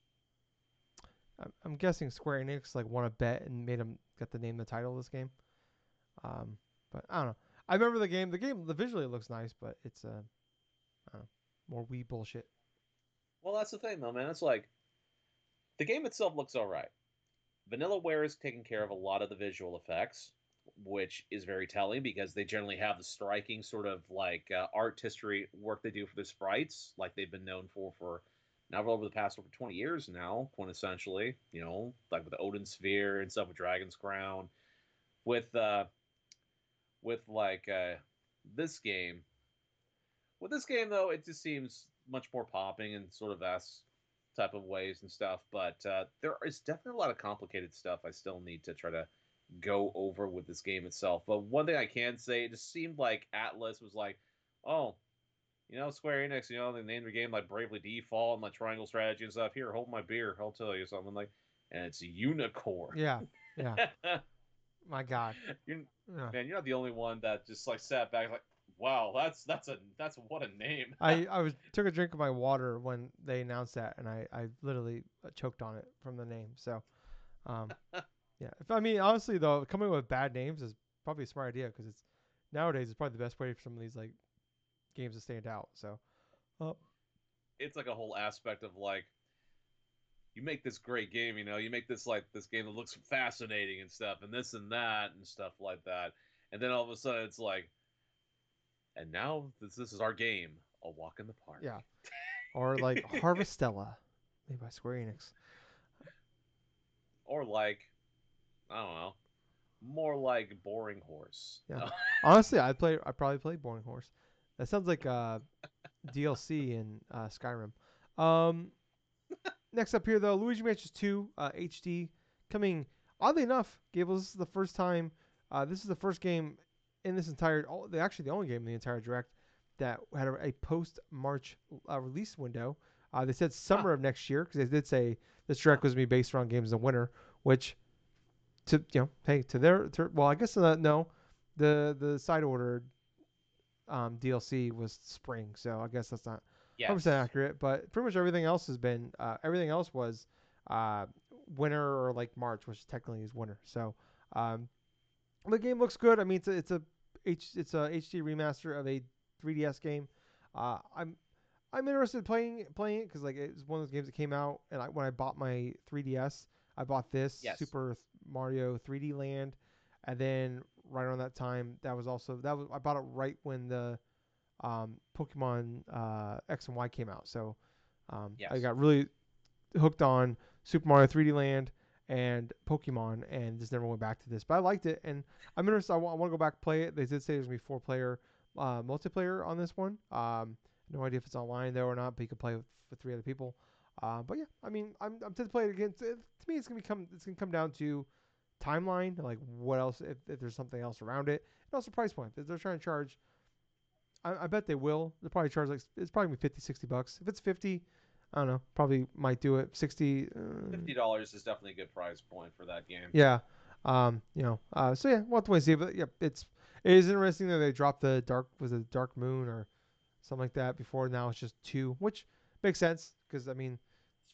I'm, I'm guessing Square Enix like won a bet and made them get the name, the title of this game. Um, but I don't know. I remember the game. The game, the visually it looks nice, but it's uh, I don't know, more Wii bullshit. Well, that's the thing, though, man. It's like the game itself looks all right. Vanillaware is taking care of a lot of the visual effects, which is very telling because they generally have the striking sort of like uh, art history work they do for the sprites, like they've been known for for now over the past over twenty years now, quintessentially. You know, like with the Odin Sphere and stuff with Dragon's Crown, with uh, with like uh, this game. With this game, though, it just seems much more popping and sort of s type of ways and stuff. But uh, there is definitely a lot of complicated stuff I still need to try to go over with this game itself. But one thing I can say, it just seemed like Atlas was like, oh, you know, Square Enix, you know, they named the game like Bravely Default and like Triangle Strategy and stuff. Here, hold my beer. I'll tell you something like, and it's Unicorn. Yeah, yeah. My God. you're, Yeah. Man, you're not the only one that just like sat back like, wow, that's that's a that's what a name. I, I was took a drink of my water when they announced that, and I, I literally uh, choked on it from the name. So, um, yeah. If I mean, honestly though, coming up with bad names is probably a smart idea because it's nowadays it's probably the best way for some of these like games to stand out. So, uh, It's like a whole aspect of like you make this great game, you know, you make this like this game that looks fascinating and stuff, and this and that and stuff like that, and then all of a sudden it's like, and now this this is our game, A Walk in the Park. yeah. Or like Harvestella, made by Square Enix. Or like, I don't know, more like Boring Horse. Yeah. Honestly, I play. I probably play Boring Horse. That sounds like uh, D L C in uh, Skyrim. Um, next up here though, Luigi Mansion two uh, H D coming. Oddly enough, Gable, this is the first time. Uh, this is the first game in this entire. Oh, they actually the only game in the entire direct that had a, a post March uh, release window. Uh, they said summer Huh. of next year because they did say this direct was going to be based around games in the winter, which to you know, hey, to their to, well, I guess uh, no, the the side order um, D L C was spring, so I guess that's not one hundred percent Yes. accurate. But pretty much everything else has been uh, everything else was uh, winter or like March, which technically is winter. So um, the game looks good. I mean, it's a it's a H it's a H D remaster of a three D S game. Uh, I'm I'm interested in playing playing it because like it's one of those games that came out, and I, when I bought my three D S, I bought this Yes. Super Mario three D Land, and then right around that time, that was also that was I bought it right when the um, Pokemon uh, X and Y came out, so um, I Yes. got really hooked on Super Mario three D Land and Pokemon, and just never went back to this. But I liked it, and I'm interested. I want, I want to go back and play it. They did say there's gonna be four player uh, multiplayer on this one. Um, no idea if it's online though or not, but you can play with, with three other people. Uh, but yeah, I mean, I'm I'm to play it again. To, to me, it's gonna become it's gonna come down to timeline, like what else if, if there's something else around it, and also price point. If they're trying to charge, I, I bet they will. They'll probably charge like it's probably gonna be fifty, sixty bucks. If it's fifty, I don't know, probably might do it. sixty, uh, Fifty dollars is definitely a good price point for that game. yeah. Um, you know, uh, so yeah, we'll have to wait and see. But yeah, it's it is interesting that they dropped the dark was it Dark Moon or something like that before. Now it's just two, which makes sense because I mean,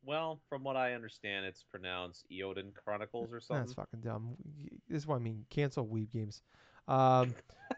Well, from what I understand, it's pronounced Eodin Chronicles or That's something. fucking dumb. This is what I mean. Cancel Weeb Games. Um,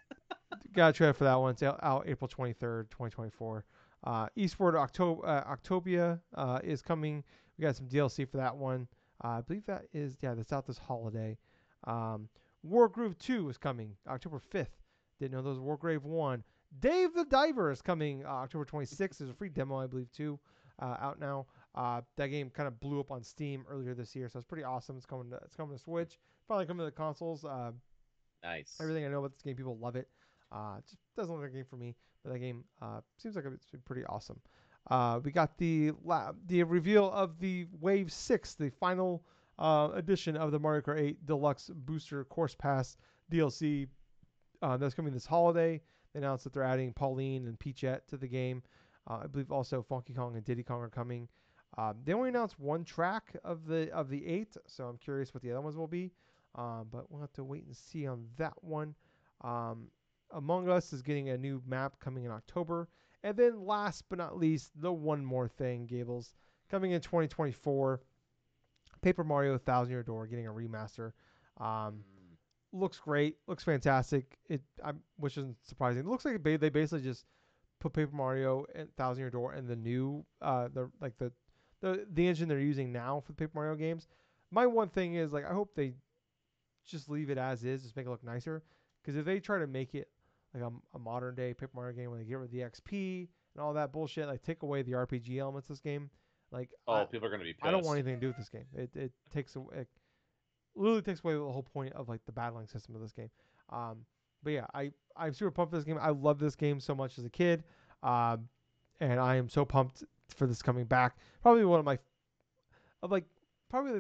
got a trailer for that one. It's out, out April twenty-third, twenty twenty-four. Uh, Eastward Octo- uh, Octopia uh, is coming. We got some D L C for that one. Uh, I believe that is, yeah, that's out this holiday. Um, Wargroove two is coming October fifth. Didn't know those. Wargrave one. Dave the Diver is coming uh, October twenty-sixth. There's a free demo, I believe, too, uh, out now. Uh, that game kind of blew up on Steam earlier this year, so it's pretty awesome. It's coming to, it's coming to Switch. Probably coming to the consoles. Uh, Nice. Everything I know about this game, people love it. Uh, it just doesn't look like a game for me, but that game uh, seems like it's pretty awesome. Uh, we got the la- the reveal of the Wave Six, the final uh, edition of the Mario Kart eight Deluxe Booster Course Pass D L C. Uh, that's coming this holiday. They announced that they're adding Pauline and Peachette to the game. Uh, I believe also Funky Kong and Diddy Kong are coming. Um, they only announced one track of the of the eight, so I'm curious what the other ones will be. Um, but we'll have to wait and see on that one. Um, Among Us is getting a new map coming in October. And then last but not least, the one more thing, Gables, coming in twenty twenty-four, Paper Mario Thousand Year Door getting a remaster. Um, Mm. looks great, looks fantastic. It, I'm, which isn't surprising. It looks like they basically just put Paper Mario and Thousand Year Door and the new, uh, the like the, the the engine they're using now for the Paper Mario games. My one thing is like I hope they just leave it as is, just make it look nicer. Because if they try to make it like a, a modern day Paper Mario game, when they get rid of the X P and all that bullshit, like take away the R P G elements of this game, like I Oh, people are gonna be I don't want pissed. anything to do with this game. It it takes away, it literally takes away the whole point of like the battling system of this game. Um, but yeah, I I'm super pumped for this game. I love this game so much as a kid, um, and I am so pumped for this coming back. Probably one of my of like probably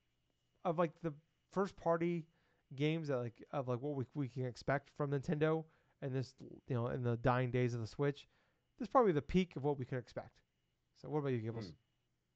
of like the first party games that like of like what we, we can expect from Nintendo and this, you know, in the dying days of the Switch. This is probably the peak of what we can expect. So what about you, Hmm. Gibbles?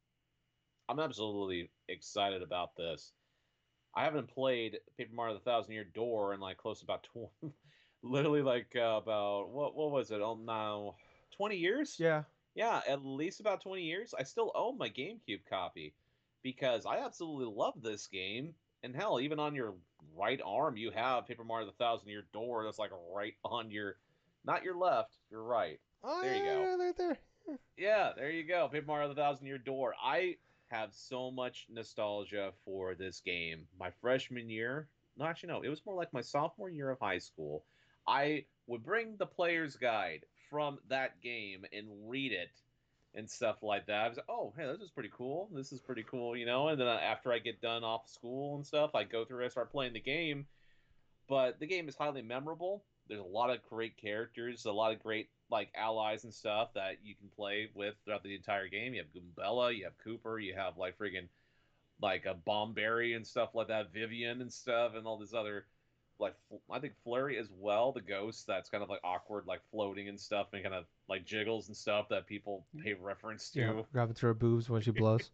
I'm absolutely excited about this. I haven't played Paper Mario: The Thousand Year Door in like close to about twenty, literally like uh, about what what was it? Oh, now twenty years? Yeah, Yeah, at least about twenty years. I still own my GameCube copy because I absolutely love this game. And hell, even on your right arm, you have Paper Mario: The Thousand Year Door. That's like right on your, not your left, your right. oh There you yeah, go. yeah, right there. Yeah, there you go. Paper Mario: The Thousand Year Door. I have so much nostalgia for this game. My freshman year, no, actually no, it was more like my sophomore year of high school. I would bring the player's guide from that game and read it and stuff like that. I was like, oh, hey, this is pretty cool. This is pretty cool, you know. And then after I get done off school and stuff, I go through, I start playing the game, but the game is highly memorable. There's a lot of great characters, a lot of great like allies and stuff that you can play with throughout the entire game. You have Goombella, you have Cooper, you have like friggin' like a Bomberry and stuff like that, Vivian and stuff, and all this other like I think Flurry as well, the ghost that's kind of like awkward, like floating and stuff, and kind of like jiggles and stuff that people pay reference Yeah, to. grabbing to her boobs when she blows.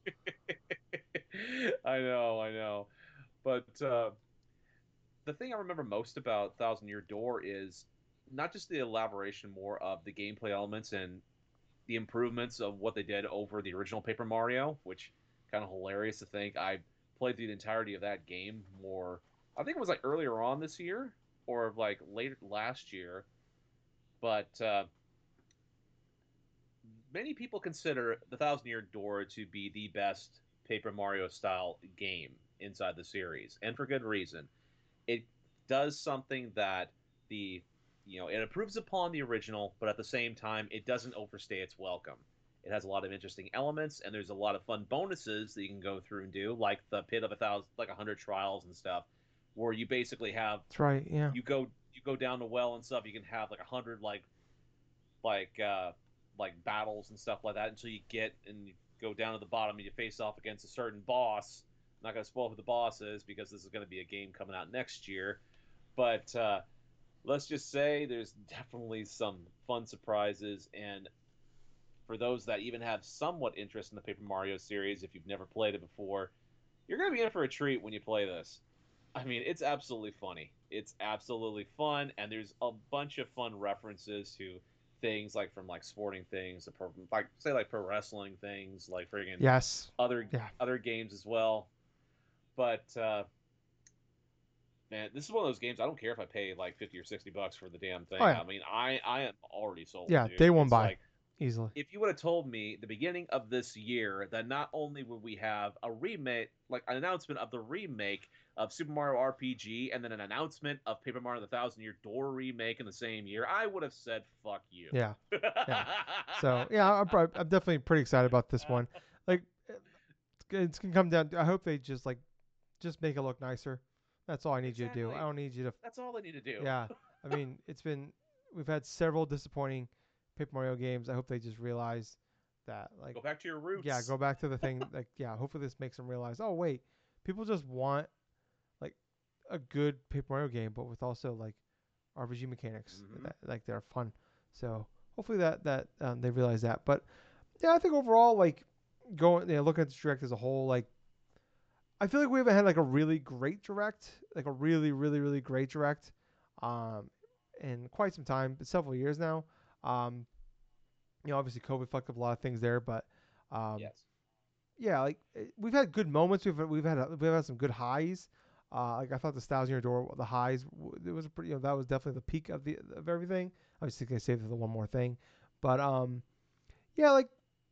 I know, I know, but uh, the thing I remember most about Thousand Year Door is not just the elaboration more of the gameplay elements and the improvements of what they did over the original Paper Mario, which kind of hilarious to think I played through the entirety of that game more. I think it was like earlier on this year or like later last year, but uh, many people consider the Thousand Year Door to be the best Paper Mario style game inside the series, and for good reason. It does something that the you know it improves upon the original, but at the same time it doesn't overstay its welcome. It has a lot of interesting elements, and there's a lot of fun bonuses that you can go through and do, like the pit of a thousand, like a hundred trials and stuff, where you basically have That's right. Yeah. you go you go down the well and stuff. You can have like a hundred like like uh like battles and stuff like that until you get and you go down to the bottom and you face off against a certain boss. I'm not going to spoil who the boss is because this is going to be a game coming out next year, but uh, let's just say there's definitely some fun surprises. And for those that even have somewhat interest in the Paper Mario series, if you've never played it before, you're going to be in for a treat when you play this. I mean, it's absolutely funny. It's absolutely fun, and there's a bunch of fun references to things like from like sporting things, to pro, like say like pro wrestling things, like friggin' Yes. other Yeah. other games as well. But uh, man, this is one of those games. I don't care if I pay like fifty or sixty bucks for the damn Oh thing. yeah. I mean, I I am already sold, Yeah. Day dude. one It's buy like easily. if you would have told me the beginning of this year that not only would we have a remake, like an announcement of the remake of Super Mario R P G, and then an announcement of Paper Mario: The Thousand Year Door remake in the same year, I would have said "fuck you." Yeah. Yeah. So yeah, I'm, prob- I'm definitely pretty excited about this one. Like, it's, g- it's gonna come down. To, I hope they just like just make it look nicer. That's all I need you to do. I Exactly. don't need you to. That's all I need to do. Yeah. I mean, it's been we've had several disappointing Paper Mario games. I hope they just realize that like Go back to your yeah, roots. go back to the thing. Like yeah, hopefully this makes them realize. Oh wait, people just want like a good Paper Mario game, but with also like R P G mechanics Mm-hmm. that like they're fun. So hopefully that that um, they realize that. But yeah, I think overall like going you know, looking at this direct as a whole, like I feel like we haven't had like a really great direct, like a really really really great direct, um, in quite some time, several years now. Um, you know, obviously COVID fucked up a lot of things there, but um, Yes. yeah, like eh, we've had good moments. We've we've had a, we've had some good highs. Uh, like I thought the Thousand Year Door, the highs, it was a pretty. You know, that was definitely the peak of the of everything. Obviously, they saved it for the one more thing, but um, yeah, like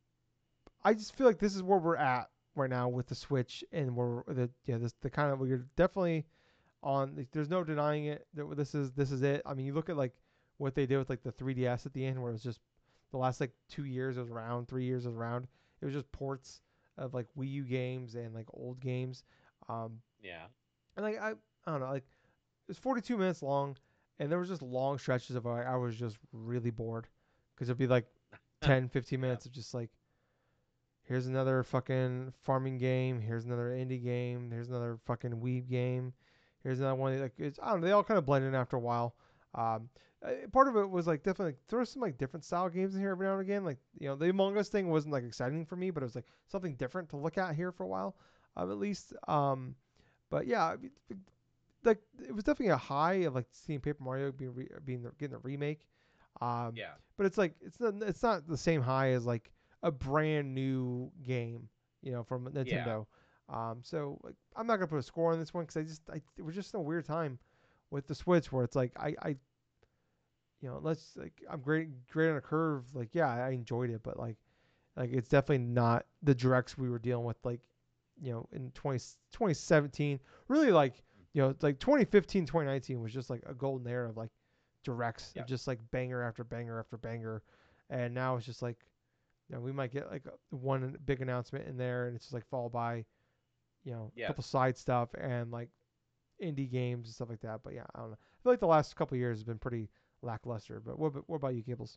I just feel like this is where we're at right now with the Switch, and we're the yeah this the kind of we're definitely on. Like, there's no denying it. That this is this is it. I mean, you look at like what they did with like the three D S at the end, where it was just the last like two years it was around, three years it was around. It was just ports of like Wii U games and like old games. Um, Yeah. and like I I don't know, like it was forty-two minutes long, and there was just long stretches of like, I was just really bored because it'd be like ten, fifteen Yeah. minutes of just like here's another fucking farming game, here's another indie game, here's another fucking weeb game, here's another one. Like it's I don't know, they all kind of blend in after a while. Um, uh, part of it was like definitely like, throw some like different style games in here every now and again. Like you know, the Among Us thing wasn't like exciting for me, but it was like something different to look at here for a while, um, at least. Um, but yeah, I mean, like it was definitely a high of like seeing Paper Mario being re- being the, getting a remake. Um, Yeah. but it's like it's not it's not the same high as like a brand new game, you know, from Yeah. Nintendo. Um, so like I'm not gonna put a score on this one because I just I it was just a weird time with the Switch where it's like I I you know let's like I'm great great on a curve like yeah I enjoyed it but like like it's definitely not the directs we were dealing with like you know in twenty, twenty seventeen really like you know like twenty fifteen twenty nineteen was just like a golden era of like directs of Yeah. just like banger after banger after banger and now it's just like you know we might get like a- one big announcement in there and it's just like followed by you know a Yes. couple side stuff and like indie games and stuff like that but yeah I don't know I feel like the last couple of years has been pretty lackluster but what, what about you Gables?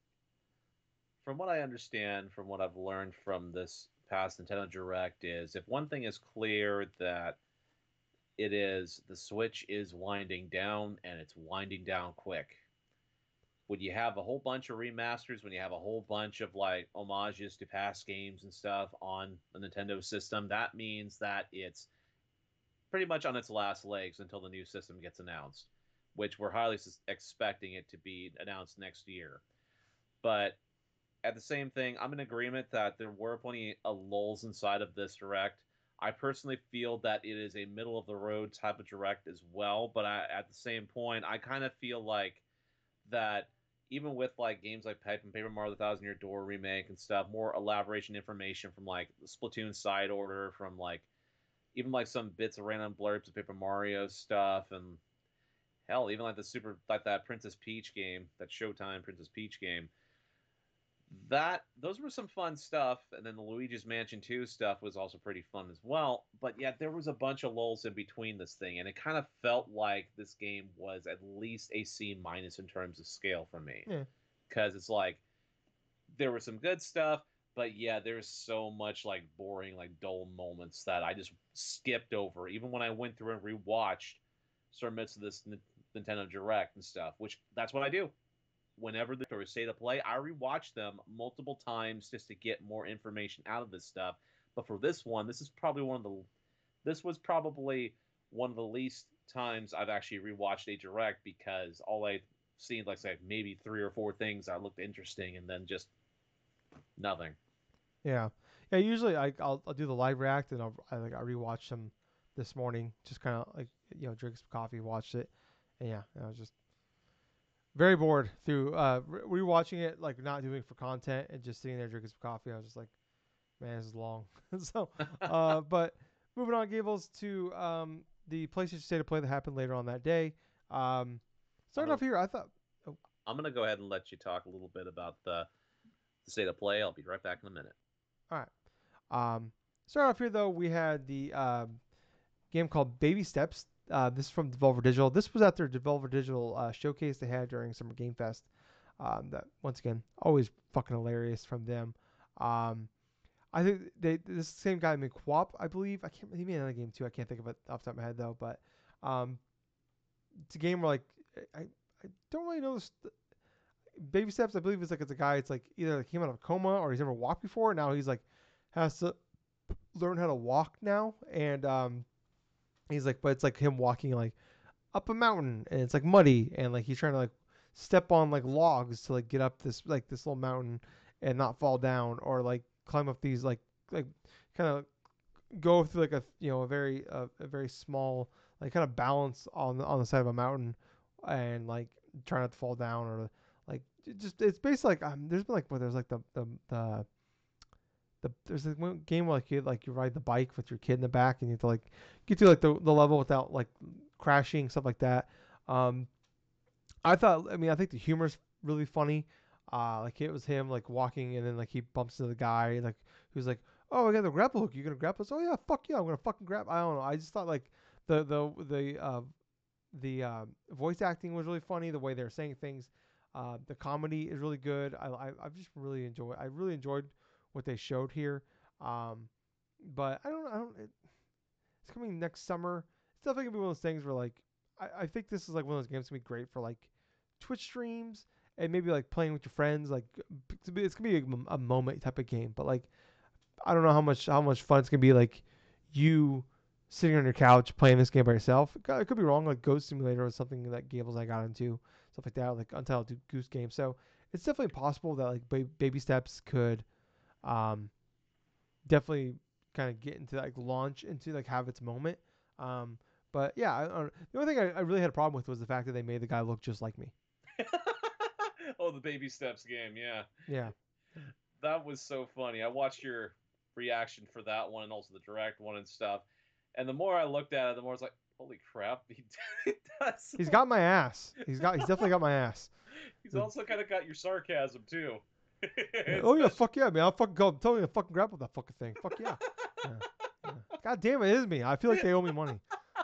From what I understand, from what I've learned from this past Nintendo Direct, is if one thing is clear that it is the Switch is winding down and it's winding down quick. When you have a whole bunch of remasters, when you have a whole bunch of like homages to past games and stuff on the Nintendo system, that means that it's pretty much on its last legs until the new system gets announced, which we're highly expecting it to be announced next year. But at the same thing, I'm in agreement that there were plenty of lulls inside of this direct. I personally feel that it is a middle of the road type of direct as well, but I, at the same point, I kind of feel like that even with like games like Pipe and Paper Mario: The Thousand Year Door remake and stuff, more elaboration information from like the Splatoon side order, from like even like some bits of random blurbs of Paper Mario stuff, and hell, even like the super like that Princess Peach game, that Showtime Princess Peach game, that those were some fun stuff, and then the Luigi's Mansion two stuff was also pretty fun as well. But yeah, there was a bunch of lulls in between this thing, and it kind of felt like this game was at least a C minus in terms of scale for me, Yeah. because it's like there was some good stuff, but yeah, there's so much like boring, like dull moments that I just skipped over, even when I went through and rewatched certain bits of this N- Nintendo Direct and stuff, which that's what I do whenever the story state of play. I rewatch them multiple times just to get more information out of this stuff. But for this one, this is probably one of the this was probably one of the least times I've actually rewatched a direct because all I seen like say maybe three or four things that looked interesting, and then just nothing. Yeah, yeah. Usually I I'll, I'll do the live react and I'll I like I rewatched them this morning. Just kind of like you know drink some coffee, watched it, and yeah, I was just very bored through uh re- rewatching it, like not doing it for content and just sitting there drinking some coffee. I was just like, man, this is long. so, uh, but moving on, Gables to um the PlayStation State of Play that happened later on that day. Um, I'm starting gonna off here, I thought. Oh, I'm gonna go ahead and let you talk a little bit about the, the state of play. I'll be right back in a minute. all right. Um, start off here though, we had the um game called Baby Steps. Uh, this is from Devolver Digital. This was at their Devolver Digital uh, showcase they had during Summer Game Fest. Um, that once again, always fucking hilarious from them. Um, I think they this same guy made Quap, I believe. I can't. He made another game too. I can't think of it off the top of my head though. But um, it's a game where like I, I don't really know this. Baby Steps, I believe, is like it's a guy. It's like either like came out of a coma or he's never walked before. Now he's like has to learn how to walk now, and um, he's like, but it's like him walking like up a mountain and it's like muddy and like he's trying to like step on like logs to like get up this like this little mountain and not fall down or like climb up these like like kind of go through like a you know a very uh, a very small like kind of balance on the on the side of a mountain and like try not to fall down or like it just it's basically like um there's been like where there's like the the the the there's a game where like you like you ride the bike with your kid in the back and you have to like get to like the, the level without like crashing stuff like that. Um, I thought I mean I think the humor's really funny. Uh, like it was him like walking and then like he bumps into the guy like who's like oh I got the grapple hook you gonna grapple us oh yeah fuck yeah I'm gonna fucking grab I don't know I just thought like the the the uh, the uh, voice acting was really funny the way they're saying things. Uh, the comedy is really good. I, I I've just really enjoyed. I really enjoyed what they showed here. Um, but I don't. I don't. It, it's coming next summer. It's definitely gonna be one of those things where like I, I think this is like one of those games gonna be great for like Twitch streams and maybe like playing with your friends. Like it's gonna be, it's gonna be a, a moment type of game. But like I don't know how much how much fun it's gonna be like you sitting on your couch playing this game by yourself. It could, it could be wrong, like Ghost Simulator or something that Gables I got into, stuff like that, like Untitled Goose Game. So it's definitely possible that like ba- baby steps could um, definitely kind of get into like launch into like have its moment. Um, but yeah, I, I, the only thing I, I really had a problem with was the fact that they made the guy look just like me. Oh, the baby steps game, yeah. Yeah, That was so funny. I watched your reaction for that one and also the direct one and stuff. And the more I looked at it, the more I was like, holy crap, he, he does. he's got my ass. He's got he's definitely got my ass. He's The, also kind of got your sarcasm too. yeah, oh yeah, Especially... fuck yeah, man! I'll fucking go. I'm telling you to fucking grapple that fucking thing. Fuck yeah. Yeah. Yeah. God damn it, it is me. I feel like they owe me money.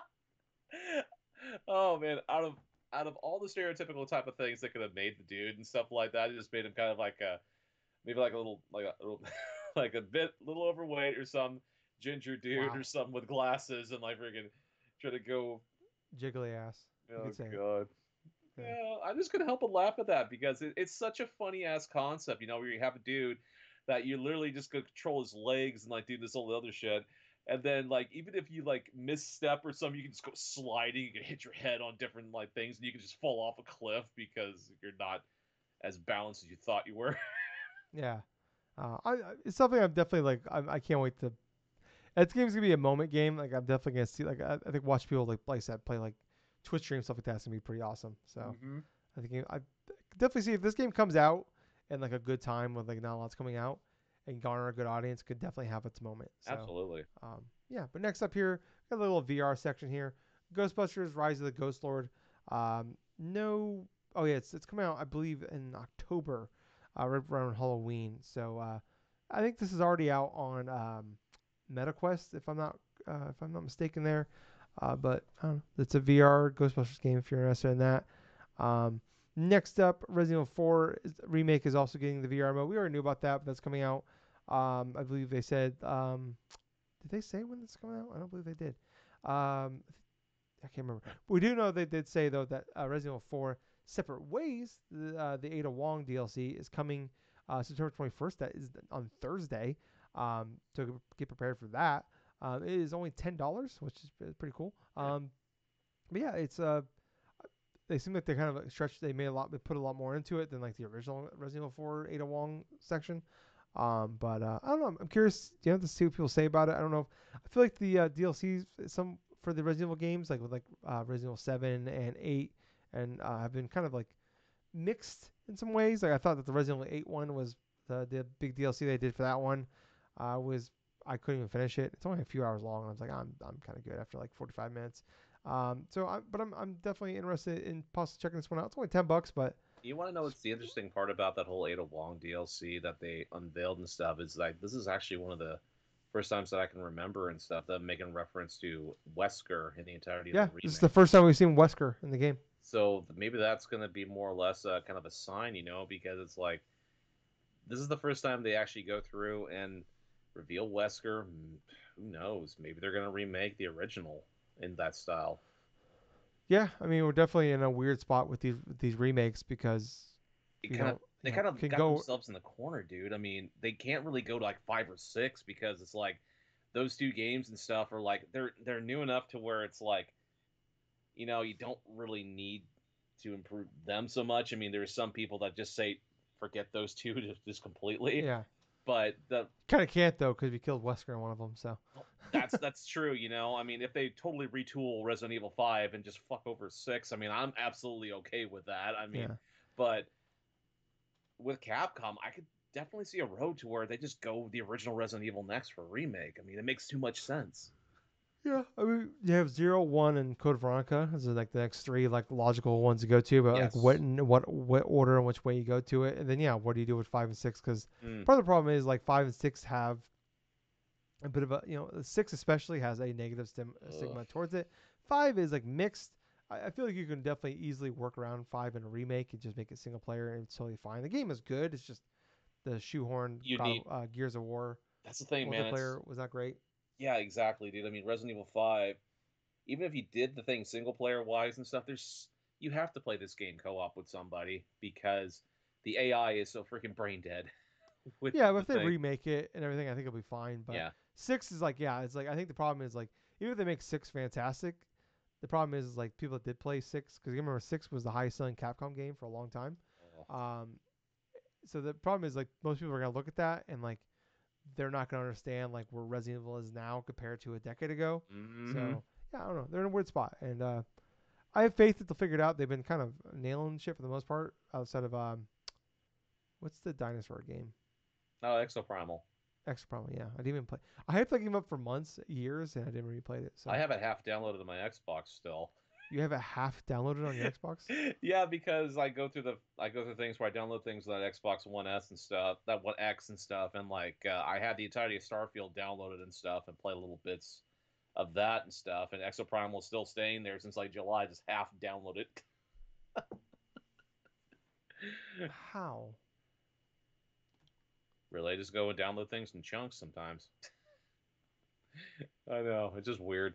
Oh man, out of out of all the stereotypical type of things that could have made the dude and stuff like that, it just made him kind of like a maybe like a little like a little like a bit little overweight or some ginger dude Wow. or something with glasses and like freaking try to go. Jiggly ass. You Oh could say it. god. Yeah. Yeah, I'm just gonna help but laugh at that because it, it's such a funny ass concept, you know, where you have a dude that you literally just go control his legs and like do this all the other shit. And then like even if you like misstep or something, you can just go sliding, you can hit your head on different like things, and you can just fall off a cliff because you're not as balanced as you thought you were. Yeah. Uh, I, I it's something I'm definitely like. I, I can't wait to. That game's gonna be a moment game. Like I'm definitely gonna see. Like I, I think watch people like like I said play like Twitch stream stuff like that's gonna be pretty awesome. So Mm-hmm. I think I definitely see if this game comes out in like a good time with like not a lot's coming out and garner a good audience could definitely have its moment. So Absolutely. um, yeah. But next up here, got a little V R section here. Ghostbusters: Rise of the Ghost Lord. Um, no. Oh yeah, it's it's coming out I believe in October, uh, right around Halloween. So uh, I think this is already out on um, MetaQuest if I'm not uh, if I'm not mistaken there. Uh, but I don't know. It's a V R Ghostbusters game if you're interested in that. Um, next up, Resident Evil four is, remake is also getting the V R mode. We already knew about that, but that's coming out. Um, I believe they said. Um, did they say when it's coming out? I don't believe they did. Um, I can't remember. But we do know they did say though that uh, Resident Evil four Separate Ways, the, uh, the Ada Wong D L C, is coming uh, September twenty-first. That is on Thursday. Um, to get prepared for that. Um, it is only ten dollars, which is pretty cool. Yeah. Um, but yeah, it's uh, they seem like they kind of like stretched. They made a lot. They put a lot more into it than like the original Resident Evil four Ada Wong section. Um, but uh, I don't know. I'm curious. You know, to see what people say about it. I don't know. I feel like the uh, D L Cs some for the Resident Evil games, like with like uh, Resident Evil seven and eight, and uh, have been kind of like mixed in some ways. Like I thought that the Resident Evil eight one was the the big D L C they did for that one. Uh, was I couldn't even finish it. It's only a few hours long, and I was like, I'm I'm kind of good after like forty-five minutes. Um, so I, but I'm I'm definitely interested in possibly checking this one out. It's only ten bucks, but You want to know what's the interesting part about that whole Ada Wong D L C that they unveiled and stuff is like this is actually one of the first times that I can remember and stuff that I'm making reference to Wesker in the entirety of yeah, the this is remake. the first time we've seen Wesker in the game. So maybe that's going to be more or less uh, kind of a sign, you know, because it's like this is the first time they actually go through and reveal Wesker. Mm, Who knows? Maybe they're going to remake the original in that style. Yeah, I mean we're definitely in a weird spot with these with these remakes because It you kind of don't they you know kind of can got go themselves in the corner, dude. I mean, they can't really go to like five or six because it's like those two games and stuff are like they're they're new enough to where it's like you know you don't really need to improve them so much. I mean, there's some people that just say forget those two just, just completely, yeah. but the Kind of can't though because we killed Wesker in one of them. So that's that's true. You know, I mean, if they totally retool Resident Evil Five and just fuck over six, I mean, I'm absolutely okay with that. I mean, yeah. but with Capcom, I could definitely see a road to where they just go the original Resident Evil next for a remake. I mean, it makes too much sense. Yeah, I mean, you have zero, one, and Code Veronica. Those are like the next three like logical ones to go to. But like what Yes. in what what order and which way you go to it, and then yeah, what do you do with five and six? Because Mm. part of the problem is like five and six have a bit of a you know six especially has a negative stim- Ugh. stigma towards it. Five is like mixed. I, I feel like you can definitely easily work around five in a remake and just make it single player and it's totally fine. The game is good. It's just the shoehorn You God need. of, uh, Gears of War That's the thing, man. It's multiplayer was not great. yeah, exactly, dude. I mean, Resident Evil Five. Even if you did the thing single player wise and stuff, there's you have to play this game co op with somebody because the A I is so freaking brain dead with Yeah, but the if they thing. remake it and everything, I think it'll be fine. But Yeah. six is like, yeah, it's like I think the problem is like even if they make six fantastic, the problem is, is like people that did play six because you remember six was the highest selling Capcom game for a long time. Oh. Um, so the problem is like most people are gonna look at that and like they're not gonna understand like where Resident Evil is now compared to a decade ago. Mm-hmm. So yeah, I don't know. They're in a weird spot, and uh, I have faith that they'll figure it out. They've been kind of nailing shit for the most part outside of um, what's the dinosaur game? Oh, Exoprimal. Extra probably, yeah. I didn't even play. I had to game up for months, years, and I didn't really play it. I So have it half downloaded on my Xbox still. you have it half downloaded on your Xbox? Yeah, because I go through the I go through things where I download things on that Xbox One S and stuff, that One X and stuff, and like uh, I had the entirety of Starfield downloaded and stuff, and play little bits of that and stuff. And Exoprimal is still staying there since like July, just half downloaded. How? Really, I just go and download things in chunks sometimes. I know it's just weird.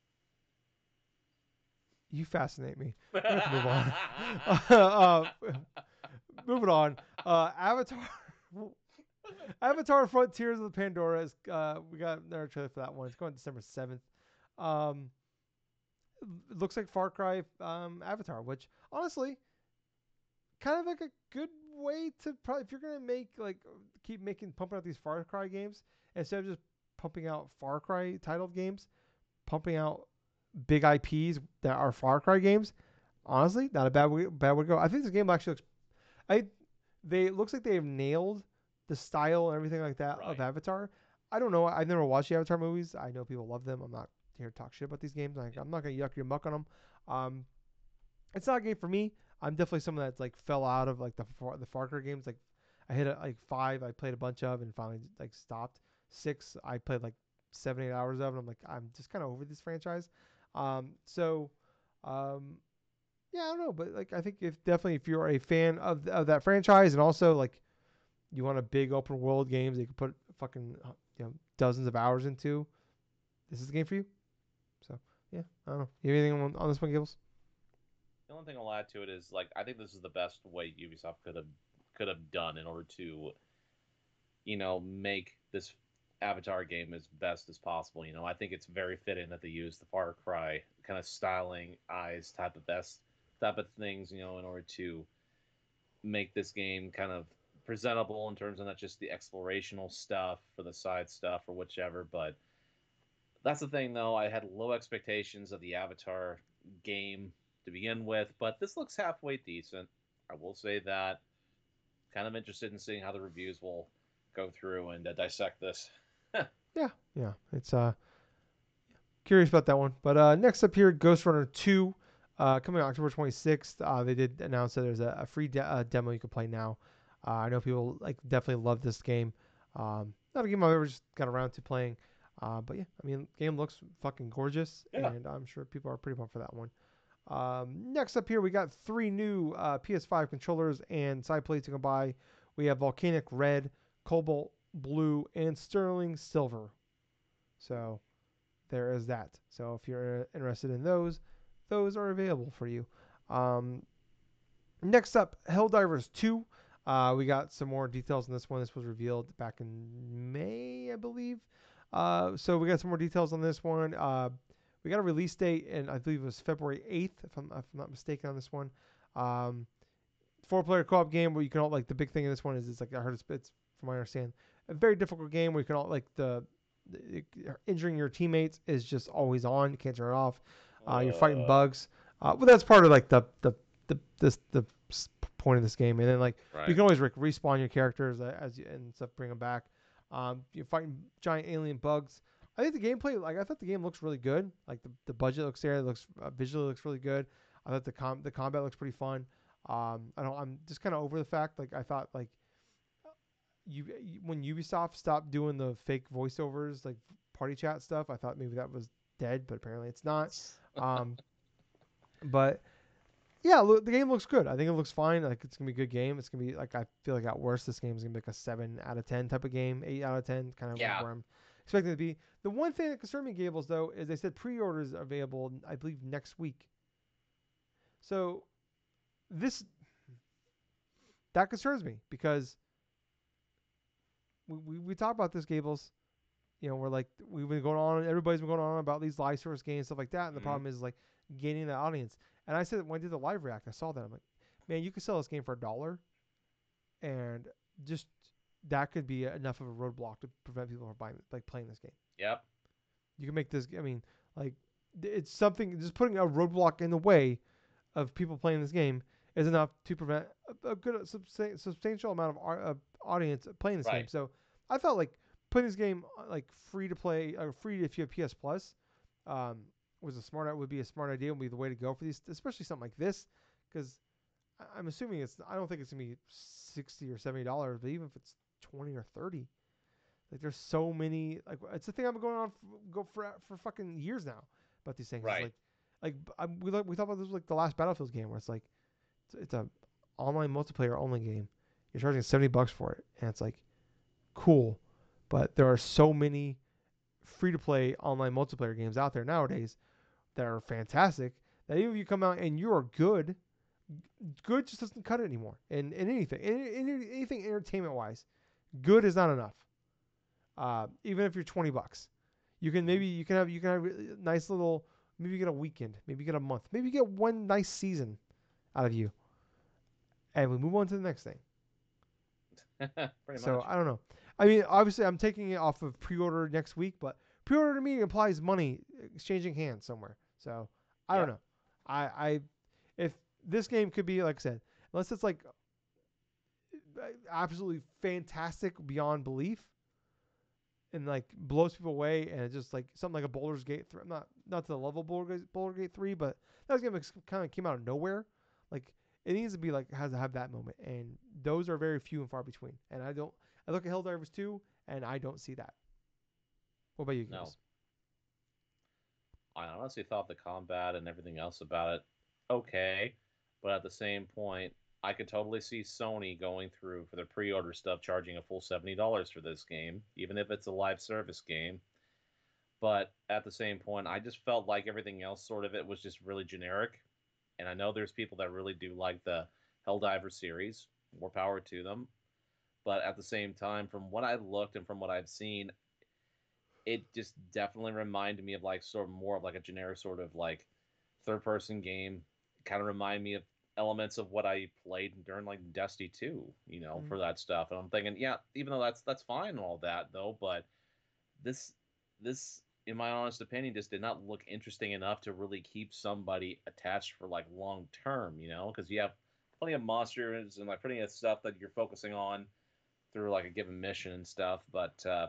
You fascinate me. We have to move on. uh, moving on. Uh, Avatar. Avatar: Frontiers of the Pandora is. Uh, we got another trailer for that one. It's going December seventh. Um, it looks like Far Cry um, Avatar, which honestly kind of like a good way to probably if you're gonna make like keep making pumping out these Far Cry games instead of just pumping out Far Cry titled games, pumping out big I Ps that are Far Cry games. Honestly, not a bad way, bad way to go. I think this game actually looks. I they it looks like they've nailed the style and everything like that of Right. Avatar. I don't know. I've never watched the Avatar movies. I know people love them. I'm not here to talk shit about these games. Like, I'm not gonna yuck your muck on them. Um, it's not a game for me. I'm definitely someone that like fell out of like the the Far Cry games. Like I hit a, like five, I played a bunch of and finally like stopped. Six, I played like seven, eight hours of, and I'm like I'm just kind of over this franchise. Um, so, um, yeah, I don't know, but like I think if definitely if you're a fan of of that franchise and also like you want a big open world games that you can put fucking uh, you know dozens of hours into, this is the game for you. So yeah, I don't know. You have anything on, on this one, Gibbs? The only thing I'll add to it is like I think this is the best way Ubisoft could have could have done in order to you know make this Avatar game as best as possible. You know, I think it's very fitting that they use the Far Cry kind of styling eyes type of best type of things, you know, in order to make this game kind of presentable in terms of not just the explorational stuff for the side stuff or whichever. But that's the thing, though. I had low expectations of the Avatar game to begin with, but this looks halfway decent. I will say that. Kind of interested in seeing how the reviews will go through and uh, dissect this. Yeah, yeah. It's uh curious about that one. But uh, next up here, Ghost Runner two, uh, coming out October twenty-sixth. Uh, they did announce that there's a, a free de- uh, demo you can play now. Uh, I know people like definitely love this game. Um, not a game I've ever just got around to playing. Uh, but yeah, I mean, game looks fucking gorgeous, Yeah. and I'm sure people are pretty pumped for that one. Um, next up here, we got three new uh, P S five controllers and side plates you can buy. We have Volcanic Red, Cobalt Blue, and Sterling Silver. So there is that. So if you're interested in those, those are available for you. Um, next up, Helldivers two. Uh, we got some more details on this one. This was revealed back in May, I believe. Uh, so we got some more details on this one. Uh, we got a release date, and I believe it was February eighth, if I'm, if I'm not mistaken on this one. Um, four-player co-op game where you can all, like, the big thing in this one is it's like, I heard it's, it's from what I understand, a very difficult game where you can all, like, the injuring your teammates is just always on. You can't turn it off. Uh, you're fighting Uh, bugs. Uh, but that's part of like the the the this the point of this game. And then like right. you can always re- respawn your characters as you, and stuff, bring them back. Um, you're fighting giant alien bugs. I think the gameplay, like I thought the game looks really good. Like the, the budget looks there. It looks uh, visually looks really good. I thought the com the combat looks pretty fun. Um, I don't. I'm just kind of over the fact like I thought like you when Ubisoft stopped doing the fake voiceovers like party chat stuff, I thought maybe that was dead, but apparently it's not. Um, but yeah, look, the game looks good. I think it looks fine. Like it's gonna be a good game. It's gonna be like I feel like at worst this game is gonna be like a seven out of ten type of game, eight out of ten, kind of Yeah. where I'm expecting it to be. The one thing that concerned me, Gables, though, is they said pre-orders are available, I believe, next week. So this that concerns me because we we, we talk about this, Gables. You know, we're like we've been going on, everybody's been going on about these live service games, stuff like that, and the Mm-hmm. problem is like gaining the audience. And I said when I did the live react, I saw that I'm like, man, you could sell this game for a dollar, and just that could be enough of a roadblock to prevent people from buying, like playing this game. Yep. You can make this. I mean, like it's something. Just putting a roadblock in the way of people playing this game is enough to prevent a, a good substan- substantial amount of our, uh, audience playing this Right. game. So I felt like putting this game like free to play, or free if you have P S Plus, um, was a smart would be a smart idea. Would be the way to go for these, especially something like this, because I'm assuming it's. I don't think it's gonna be sixty or seventy dollars, but even if it's twenty or thirty, like there's so many. Like it's the thing I've been going on for, go for for fucking years now about these things. Right. It's like, like I, we we talked about this like the last Battlefield game where it's like, it's, it's a online multiplayer only game. You're charging seventy bucks for it, and it's like, cool, but there are so many free to play online multiplayer games out there nowadays that are fantastic that even if you come out and you're good, good just doesn't cut it anymore. And in anything, in, in anything entertainment wise, good is not enough. Uh, even if you're twenty bucks, you can maybe you can have you can have a nice little, maybe you get a weekend, maybe you get a month, maybe you get one nice season out of you, and we move on to the next thing. Pretty So much. I don't know. I mean, obviously, I'm taking it off of pre-order next week, but pre-order to me implies money exchanging hands somewhere. So I Yeah. don't know. I, I, if this game could be like I said, unless it's like absolutely fantastic beyond belief, and like blows people away, and it's just like something like a Baldur's Gate three. Not not to the level of Baldur's Gate three, but that game kind of came out of nowhere. Like it needs to be like has to have that moment, and those are very few and far between. And I don't. I look at Helldivers two, and I don't see that. What about you guys? No. I honestly thought the combat and everything else about it okay, but at the same point, I could totally see Sony going through for their pre-order stuff, charging a full seventy dollars for this game, even if it's a live service game. But at the same point, I just felt like everything else, sort of, it was just really generic. And I know there's people that really do like the Helldiver series. More power to them. But at the same time, from what I've looked and from what I've seen, it just definitely reminded me of like sort of more of like a generic sort of like third person game kind of remind me of elements of what I played during like Destiny two, you know, Mm. for that stuff. And I'm thinking, yeah, even though that's that's fine and all that though, but this this in my honest opinion just did not look interesting enough to really keep somebody attached for like long term, you know, because you have plenty of monsters and like plenty of stuff that you're focusing on through like a given mission and stuff, but uh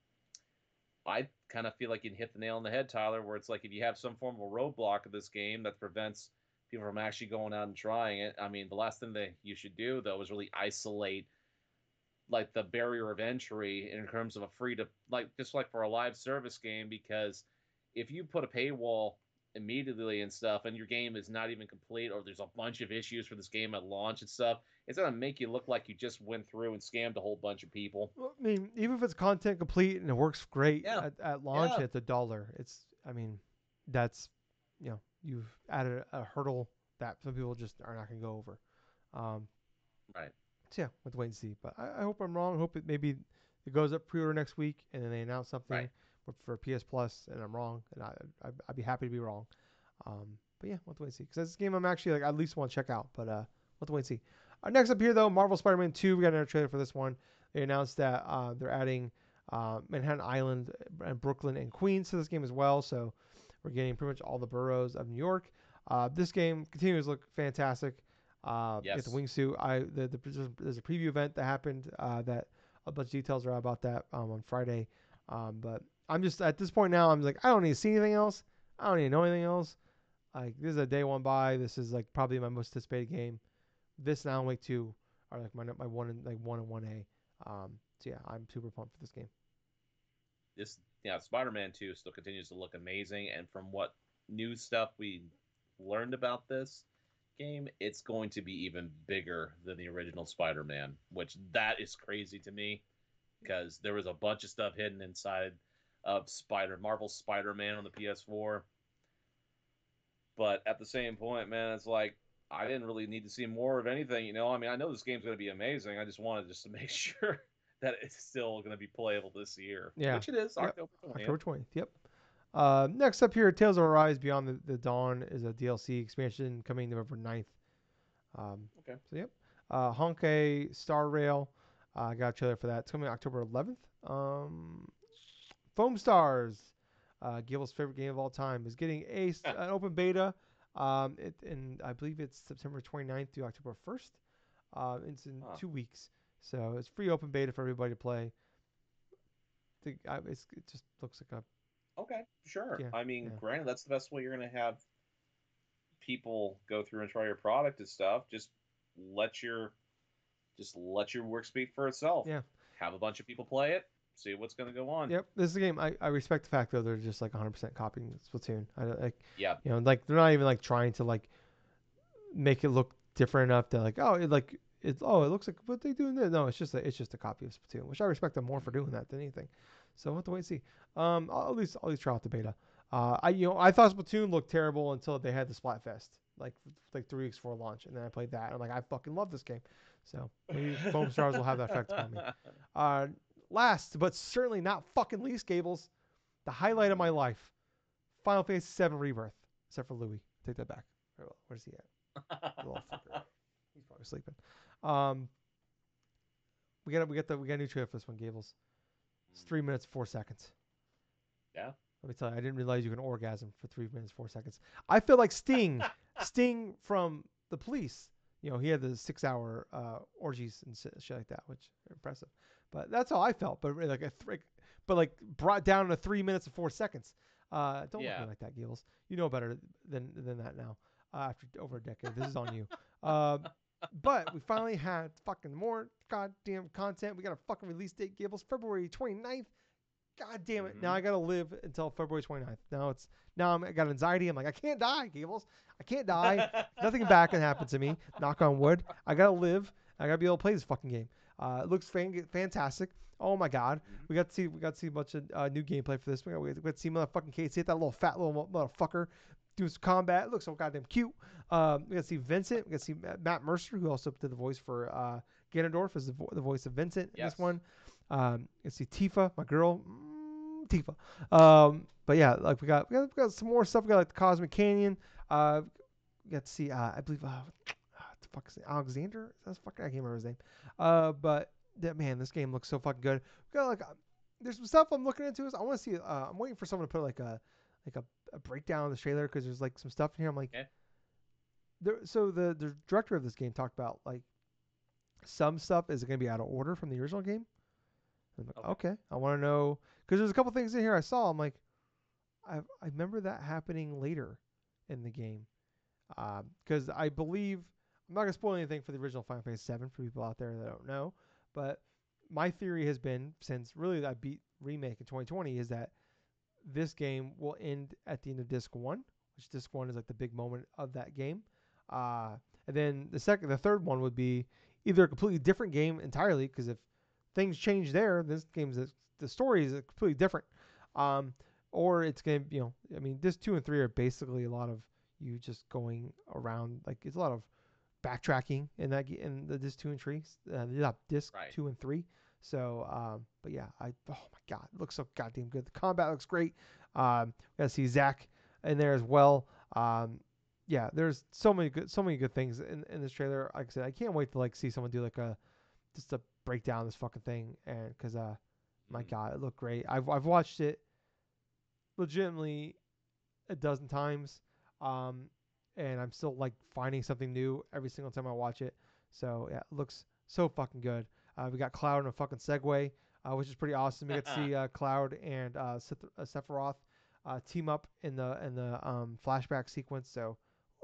I kind of feel like you hit the nail on the head, Tyler, where it's like if you have some form of a roadblock of this game that prevents people from actually going out and trying it. I mean, the last thing that you should do though is really isolate like the barrier of entry in terms of a free to like just like for a live service game, because if you put a paywall immediately and stuff and your game is not even complete or there's a bunch of issues for this game at launch and stuff, it's gonna make you look like you just went through and scammed a whole bunch of people. Well, I mean, even if it's content complete and it works great Yeah, at, at launch, yeah, it's a dollar. It's, I mean, that's, you know, you've added a hurdle that some people just are not going to go over. Um, right, so yeah, we'll have to wait and see. But I, I hope I'm wrong. I hope it maybe it goes up pre-order next week and then they announce something right. for, for P S Plus and I'm wrong, and I, I I'd be happy to be wrong. Um, but yeah, we'll have to wait and see because this game I'm actually like I at least want to check out. But uh, we'll have to wait and see. Uh, next up here though, Marvel Spider-Man two. We got another trailer for this one. They announced that uh, they're adding uh, Manhattan Island and Brooklyn and Queens to this game as well. So we're getting pretty much all the boroughs of New York. Uh, this game continues to look fantastic. Uh, get the Yes. wingsuit. I the, the there's a preview event that happened uh, that a bunch of details are out about that um, on Friday. Um, but I'm just at this point now. I'm like I don't need to see anything else. I don't need to know anything else. Like this is a day one buy. This is like probably my most anticipated game. This and Alan Wake two are like my my one and like one and one A. Um, so yeah, I'm super pumped for this game. This yeah, Spider-Man two still continues to look amazing, and from what new stuff we learned about this game, it's going to be even bigger than the original Spider-Man, which that is crazy to me because there was a bunch of stuff hidden inside of Spider Marvel Spider-Man on the P S four. But at the same point, man, it's like I didn't really need to see more of anything, you know. I mean, I know this game's going to be amazing. I just wanted just to make sure that it's still going to be playable this year, Yeah. which it is, Yep. October twentieth. October twentieth. Yep. Uh, next up here, Tales of Arise Beyond the, the Dawn is a D L C expansion coming November ninth. Um, Okay. so yep. Uh, Honkai Star Rail. I uh, got a trailer for that. It's coming October eleventh. Um, Foam Stars, uh, Gil's favorite game of all time, is getting a an open beta. Um, it, and I believe it's September twenty-ninth through October first. Uh, it's in Huh. two weeks, so it's free open beta for everybody to play. The, I, it's, it just looks like a Okay, sure. yeah I mean, yeah granted, that's the best way you're going to have people go through and try your product and stuff. Just let your just let your work speak for itself. yeah. Have a bunch of people play it, see what's going to go on. Yep, this is a game. I, I respect the fact though they're just like one hundred percent copying Splatoon. I don't like Yeah, you know like they're not even like trying to like make it look different enough to like oh it like it oh it looks like what they doing there. No, it's just a, it's just a copy of Splatoon, which I respect them more for doing that than anything. So we'll have to wait and see. Um, I'll at least I'll at least try out the beta. Uh, I you know I thought Splatoon looked terrible until they had the Splatfest like like three weeks before launch, and then I played that and I'm like I fucking love this game. So maybe Foam Stars will have that effect upon me. Uh, last but certainly not fucking least, Gables, the highlight of my life, Final Fantasy seven Rebirth, except for Louis. Take that back. Where's he at? The little fucker. He's probably sleeping. Um, we got we got the we got a new trailer for this one, Gables. It's three minutes four seconds. Yeah. Let me tell you, I didn't realize you can orgasm for three minutes four seconds. I feel like Sting, Sting from the Police. You know, he had the six-hour uh, orgies and shit, shit like that, which are impressive. But that's how I felt. But like a th- but like brought down to three minutes and four seconds. Uh, don't look at Yeah. me like that, Gables. You know better than than that now. Uh, after over a decade, this is on you. Um, but we finally had fucking more goddamn content. We got a fucking release date, Gables, February twenty-ninth. God damn it. Mhm. Now I got to live until February twenty-ninth. Now it's now I'm, I got anxiety. I'm like, I can't die, Gables. I can't die. Nothing bad can happen to me. Knock on wood. I got to live. I got to be able to play this fucking game. Uh, it looks fan- fantastic. Oh my God. Mhm. We got to see we got to see a bunch of uh, new gameplay for this. We got, we got to see motherfucking Casey hit that little fat little motherfucker doing some combat. It looks so goddamn cute. Um, we got to see Vincent. We got to see Matt Mercer, who also did the voice for uh, Ganondorf, is the, vo- the voice of Vincent in Yes. this one. Um, you see Tifa, my girl. Mm, Tifa. Um, but yeah, like we got, we got we got some more stuff. We got like the Cosmic Canyon. Uh, got to see. Uh, I believe. Uh, uh, the fuck is it? Alexander. That's fucking. I can't remember his name. Uh, but that man, this game looks so fucking good. We got like. Uh, there's some stuff I'm looking into. Is I want to see. Uh, I'm waiting for someone to put like a like a, a breakdown of the trailer because there's like some stuff in here. I'm like. Okay. There, so the the director of this game talked about like some stuff is going to be out of order from the original game. I'm like, Okay. okay, I want to know because there's a couple things in here I saw. I'm like, I I remember that happening later in the game because um, I believe I'm not gonna spoil anything for the original Final Fantasy seven for people out there that don't know, but my theory has been since really I beat remake in twenty twenty is that this game will end at the end of disc one, which disc one is like the big moment of that game. Uh, and then the second, the third one would be either a completely different game entirely, because if things change there, this game's the story is completely different. Um, or it's gonna, you know, I mean, disc two and three are basically a lot of you just going around, like it's a lot of backtracking in that in the disc two and three, uh, not disc Right. two and three. So, um, but yeah, I oh my god, it looks so goddamn good. The combat looks great. Um, we got to see Zack in there as well. Um, yeah, there's so many good, so many good things in, in this trailer. Like I said, I can't wait to like see someone do like a just a breakdown of this fucking thing, and because uh, my Mm. god, it looked great. I've I've watched it legitimately a dozen times, um, and I'm still like finding something new every single time I watch it. So yeah, it looks so fucking good. Uh, we got Cloud in a fucking Segway, uh, which is pretty awesome. We got to see uh, Cloud and uh, Seth- uh, Sephiroth uh, team up in the in the um, flashback sequence. So,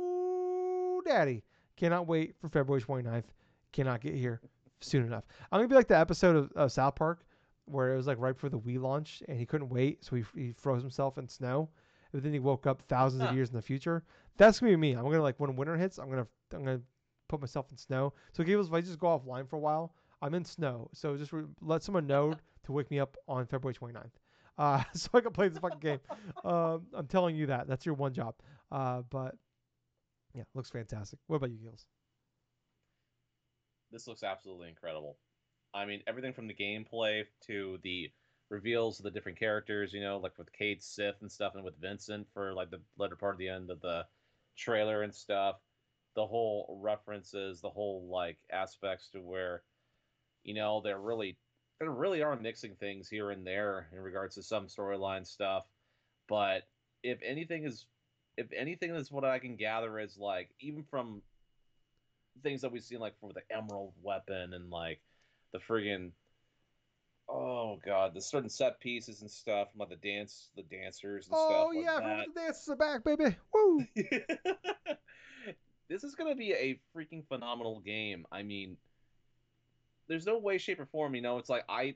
ooh, daddy, cannot wait for February twenty-ninth. Cannot get here soon enough. I'm gonna be like the episode of uh, South Park where it was like right before the Wii launch and he couldn't wait, so he he froze himself in snow. But then he woke up thousands of years in the future. That's gonna be me. I'm gonna like when winter hits, I'm gonna I'm gonna put myself in snow. So Gables, if I just go offline for a while, I'm in snow. So just re- let someone know to wake me up on February twenty-ninth. Uh, so I can play this fucking game. Um, I'm telling you that. That's your one job. Uh, but yeah, looks fantastic. What about you, Gills? This looks absolutely incredible. I mean, everything from the gameplay to the reveals of the different characters, you know, like with Cade Sith and stuff, and with Vincent for like the latter part of the end of the trailer and stuff. The whole references, the whole like aspects to where, you know, they're really they really are mixing things here and there in regards to some storyline stuff. But if anything is if anything is what I can gather is like even from things that we've seen like for the Emerald weapon and like the friggin' oh god, the certain set pieces and stuff, like the dance, the dancers and stuff Oh like yeah, that. the dances are back, baby. Woo! This is gonna be a freaking phenomenal game. I mean, there's no way, shape, or form. You know, it's like I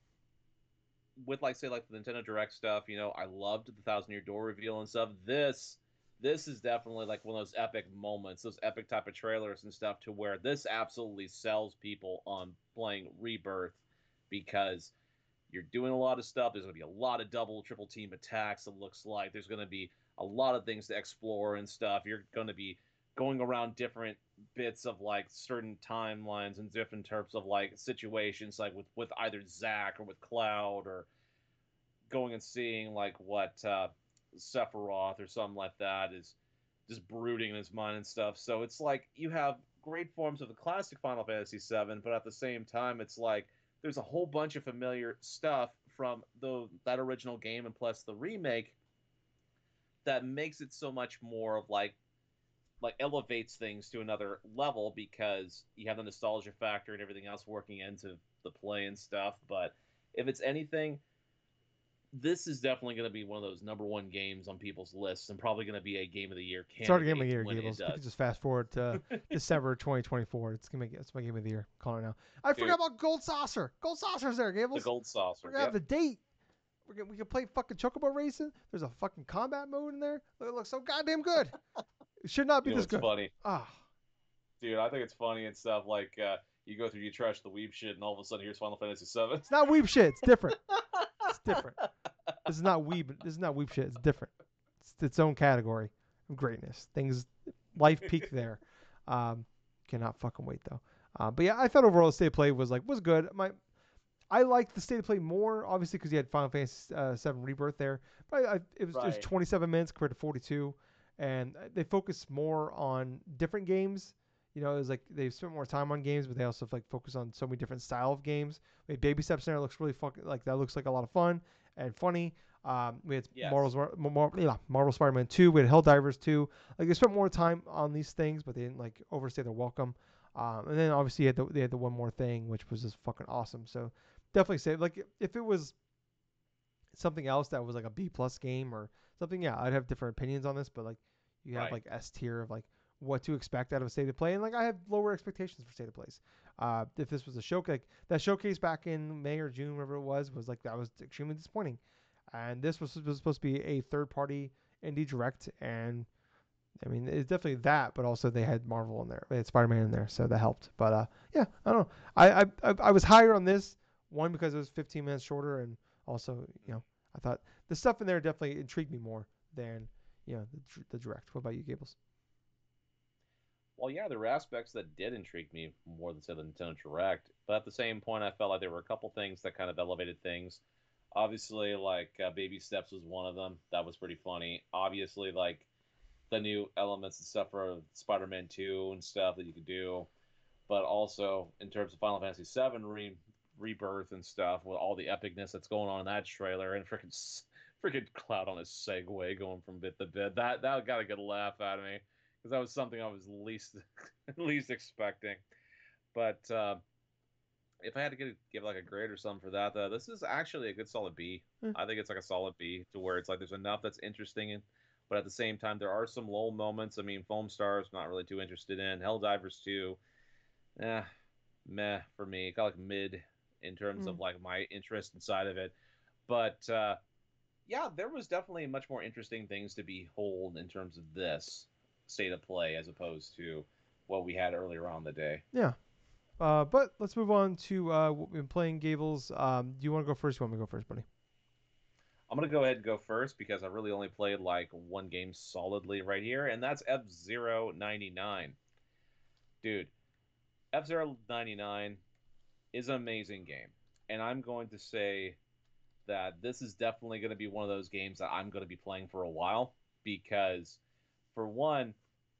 with like say like the Nintendo Direct stuff. You know, I loved the Thousand Year Door reveal and stuff. This this is definitely like one of those epic moments, those epic type of trailers and stuff, to where this absolutely sells people on playing Rebirth because you're doing a lot of stuff. There's going to be a lot of double, triple team attacks. It looks like there's going to be a lot of things to explore and stuff. You're going to be going around different bits of like certain timelines and different terms of like situations, like with with either Zack or with Cloud, or going and seeing like what uh, Sephiroth or something like that is just brooding in his mind and stuff. So it's like you have great forms of the classic Final Fantasy seven, but at the same time, it's like there's a whole bunch of familiar stuff from the that original game and plus the remake that makes it so much more of like like elevates things to another level because you have the nostalgia factor and everything else working into the play and stuff. But if it's anything, this is definitely going to be one of those number one games on people's lists and probably going to be a game of the year It's already candidate game of the year, when it Gables. We does. can just fast forward to December twenty twenty-four. It's gonna make it's my game of the year. Calling it now. I Dude, forgot about Gold Saucer. Gold Saucer's there, the Gables. gold saucer. We're gonna have Yep. the date. We're gonna, we can play fucking Chocobo racing. There's a fucking combat mode in there. It looks so goddamn good. It should not be You know this what's good. funny? Ah, Dude, I think it's funny and stuff like uh, you go through, you trash the weeb shit, and all of a sudden here's Final Fantasy seven. it's not weeb shit. It's different. It's different. This is not weeb. This is not weeb shit. It's different. It's its own category of greatness. Things, life peak there. Um, cannot fucking wait though. Uh, but yeah, I thought overall the state of play was like was good. My, I liked the state of play more obviously because you had Final Fantasy uh, seven Rebirth there. But I, I, it was it was Right. twenty-seven minutes compared to forty-two, and they focus more on different games. You know, it's like they've spent more time on games, but they also like focus on so many different style of games. We had Baby Steps in there, looks really fucking like that looks like a lot of fun and funny. Um, we had Yes. Marvel's Mar- Mar- yeah, Marvel Spider-Man two. We had Helldivers two. Like they spent more time on these things, but they didn't like overstay their welcome. Um, and then obviously had the, they had the one more thing, which was just fucking awesome. So definitely say like if it was something else that was like a B plus game or something, yeah, I'd have different opinions on this. But like you have Right. like S tier of like what to expect out of a state of play, and like I have lower expectations for state of plays. Uh, if this was a showcase, like, that showcase back in May or June, whatever it was, was like that was extremely disappointing. And this was, was supposed to be a third party indie direct, and I mean it's definitely that, but also they had Marvel in there, they had Spider Man in there, so that helped. But uh, yeah, I don't know. I, I I I was higher on this one because it was fifteen minutes shorter, and also you know I thought the stuff in there definitely intrigued me more than you know the, the direct. What about you, Gables? Well, yeah, there were aspects that did intrigue me more than say the Nintendo Direct, but at the same point, I felt like there were a couple things that kind of elevated things. Obviously, like uh, Baby Steps was one of them. That was pretty funny. Obviously, like the new elements and stuff for Spider-Man two and stuff that you could do, but also in terms of Final Fantasy seven re- rebirth and stuff with all the epicness that's going on in that trailer and freaking freaking Cloud on a Segway going from bit to bit. That that got a good laugh out of me because that was something I was least least expecting. But uh, if I had to give, give like a grade or something for that, though, this is actually a good solid B. Eh, I think it's like a solid B to where it's like there's enough that's interesting, in, but at the same time there are some lull moments. I mean, Foam Stars not really too interested in. Helldivers two, eh, meh for me. Kind of like mid in terms mm, of like my interest inside of it. But uh, yeah, there was definitely much more interesting things to behold in terms of this state of play as opposed to what we had earlier on in the day. yeah. Uh, but let's move on to uh, what we've been playing, Gables. Um, do you want to go first? You want me to go first, buddy? I'm gonna go ahead and go first because I really only played like one game solidly right here, and that's F Zero ninety-nine. Dude, F Zero ninety-nine is an amazing game, and I'm going to say that this is definitely going to be one of those games that I'm going to be playing for a while because, for one,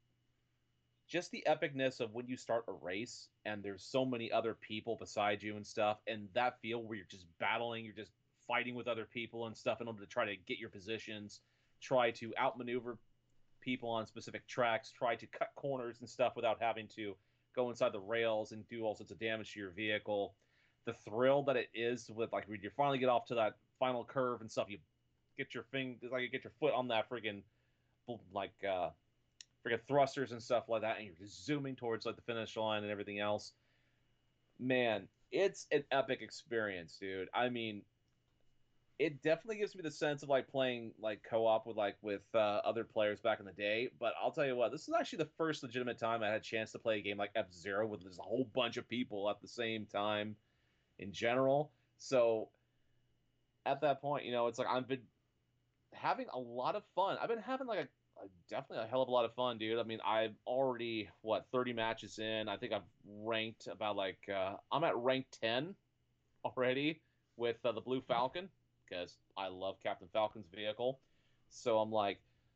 just the epicness of when you start a race and there's so many other people beside you and stuff, and that feel where you're just battling, you're just fighting with other people and stuff in order to try to get your positions, try to outmaneuver people on specific tracks, try to cut corners and stuff without having to go inside the rails and do all sorts of damage to your vehicle. The thrill that it is with like when you finally get off to that final curve and stuff, you get your thing like you get your foot on that friggin' like uh freaking thrusters and stuff like that, and you're just zooming towards like the finish line and everything else. Man, it's an epic experience, dude. I mean, it definitely gives me the sense of like playing like co-op with like with uh, other players back in the day. But I'll tell you what, this is actually the first legitimate time I had a chance to play a game like F Zero with just a whole bunch of people at the same time in general. So at that point, you know, it's like I've been having a lot of fun. I've been having like a, a definitely a hell of a lot of fun, dude. I mean, I've already what thirty matches in. I think I've ranked about like uh, I'm at rank ten already with uh, the Blue Falcon because I love Captain Falcon's vehicle. So I'm like,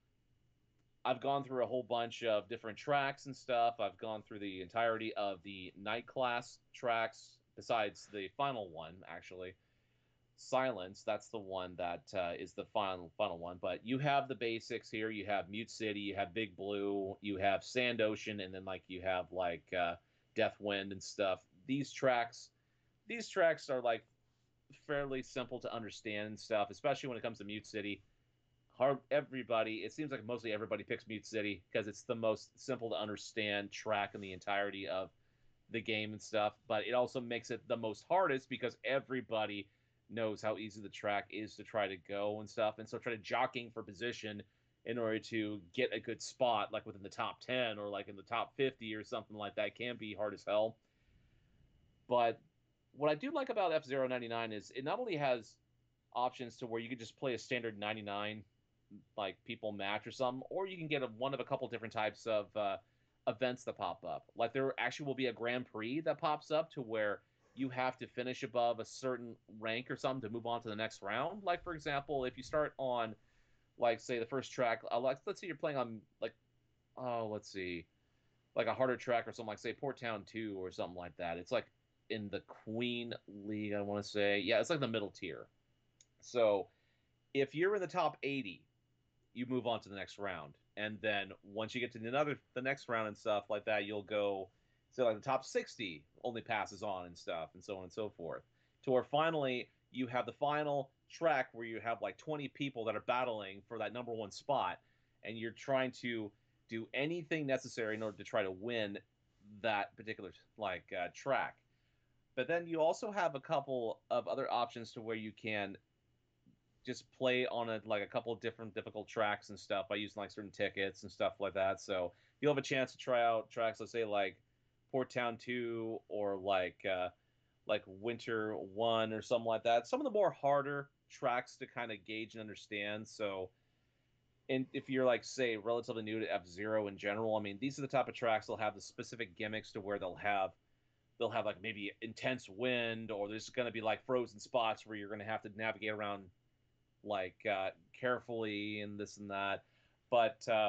I've gone through a whole bunch of different tracks and stuff. I've gone through the entirety of the night class tracks, besides the final one, actually. Silence, that's the one that uh, is the final final one. But you have the basics here. You have Mute City, you have Big Blue, you have Sand Ocean, and then like you have like uh, Death Wind and stuff. These tracks, these tracks are like fairly simple to understand and stuff, especially when it comes to Mute City. Hard everybody, it seems like mostly everybody picks Mute City because it's the most simple to understand track in the entirety of the game and stuff. But it also makes it the most hardest because everybody knows how easy the track is to try to go and stuff, and so try to jockeying for position in order to get a good spot, like within the top ten or like in the top fifty or something like that, can be hard as hell. But what I do like about F Zero ninety-nine is it not only has options to where you could just play a standard ninety-nine like people match or something, or you can get a, one of a couple different types of uh, events that pop up. Like there actually will be a Grand Prix that pops up to where you have to finish above a certain rank or something to move on to the next round. Like for example, if you start on like say the first track, uh, like let's say you're playing on like oh let's see like a harder track or something like say Port Town two or something like that. It's like in the Queen League, I want to say. Yeah, it's like the middle tier. So if you're in the top eighty, you move on to the next round. And then once you get to another the next round and stuff like that, you'll go so like the top sixty only passes on and stuff and so on and so forth. To where finally you have the final track where you have like twenty people that are battling for that number one spot and you're trying to do anything necessary in order to try to win that particular like uh, track. But then you also have a couple of other options to where you can just play on a like a couple of different difficult tracks and stuff by using like certain tickets and stuff like that. So you'll have a chance to try out tracks, let's say like Port Town two or like uh, like Winter one or something like that. Some of the more harder tracks to kind of gauge and understand. So, and if you're like say relatively new to F Zero in general, I mean these are the type of tracks they'll have the specific gimmicks to where they'll have they'll have like maybe intense wind or there's going to be like frozen spots where you're going to have to navigate around like uh, carefully and this and that. But uh,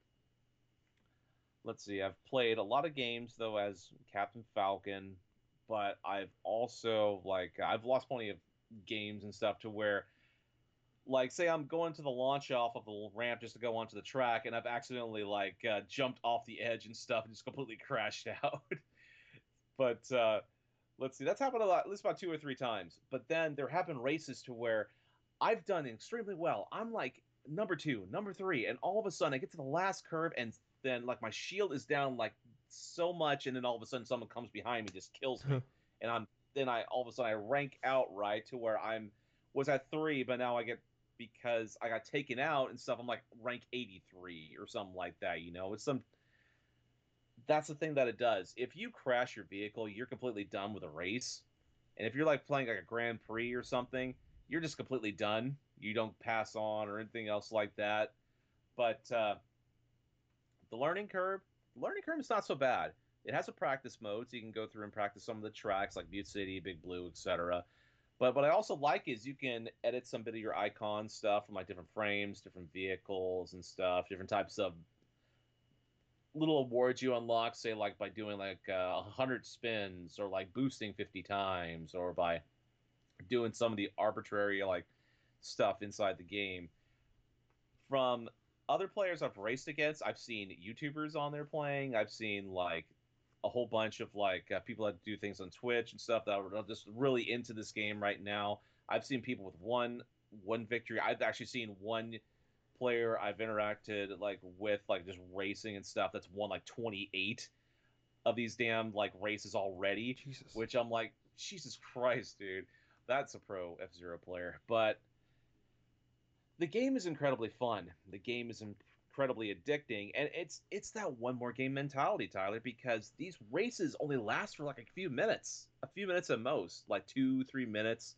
let's see, I've played a lot of games though as Captain Falcon, but I've also like I've lost plenty of games and stuff to where like say I'm going to the launch off of the ramp just to go onto the track and I've accidentally like uh, jumped off the edge and stuff and just completely crashed out. but uh, let's see, that's happened a lot, at least about two or three times. But then there have been races to where I've done extremely well. I'm like number two, number three, and all of a sudden I get to the last curve, and then like my shield is down like so much, and then all of a sudden someone comes behind me, just kills me, and I'm then I all of a sudden I rank out right to where I'm was at three, but now I get because I got taken out and stuff. I'm like rank eighty-three or something like that. You know, it's some that's the thing that it does. If you crash your vehicle, you're completely done with a race. And if you're like playing like a Grand Prix or something, you're just completely done. You don't pass on or anything else like that. But uh, the learning curve, the learning curve is not so bad. It has a practice mode, so you can go through and practice some of the tracks like Butte City, Big Blue, et cetera. But what I also like is you can edit some bit of your icon stuff from like different frames, different vehicles and stuff, different types of little awards you unlock, say like by doing like uh, one hundred spins or like boosting fifty times or by doing some of the arbitrary like stuff inside the game. From other players I've raced against, I've seen YouTubers on there playing. I've seen like a whole bunch of like uh, people that do things on Twitch and stuff that are just really into this game right now. I've seen people with one one victory. I've actually seen one player I've interacted like with like just racing and stuff that's won like twenty-eight of these damn like races already, Jesus. which I'm like, Jesus Christ, dude, that's a pro F Zero player. But the game is incredibly fun. The game is incredibly addicting, and it's it's that one more game mentality, Tyler, because these races only last for like a few minutes, a few minutes at most, like two, three minutes.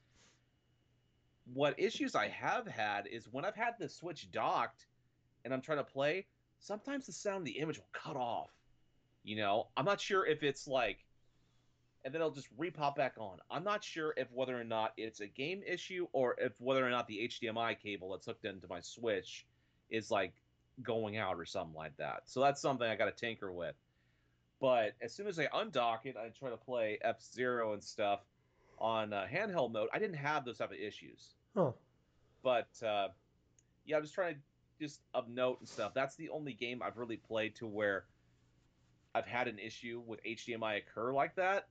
What issues I have had is when I've had the Switch docked and I'm trying to play, sometimes the sound of the image will cut off. You know, I'm not sure if it's like, and then it'll just re-pop back on. I'm not sure if whether or not it's a game issue or if whether or not the H D M I cable that's hooked into my Switch is like going out or something like that. So that's something I got to tinker with. But as soon as I undock it, I try to play F Zero and stuff on uh, handheld mode. I didn't have those type of issues. Huh. But uh, yeah, I'm just trying to just of note and stuff. That's the only game I've really played to where I've had an issue with H D M I occur like that.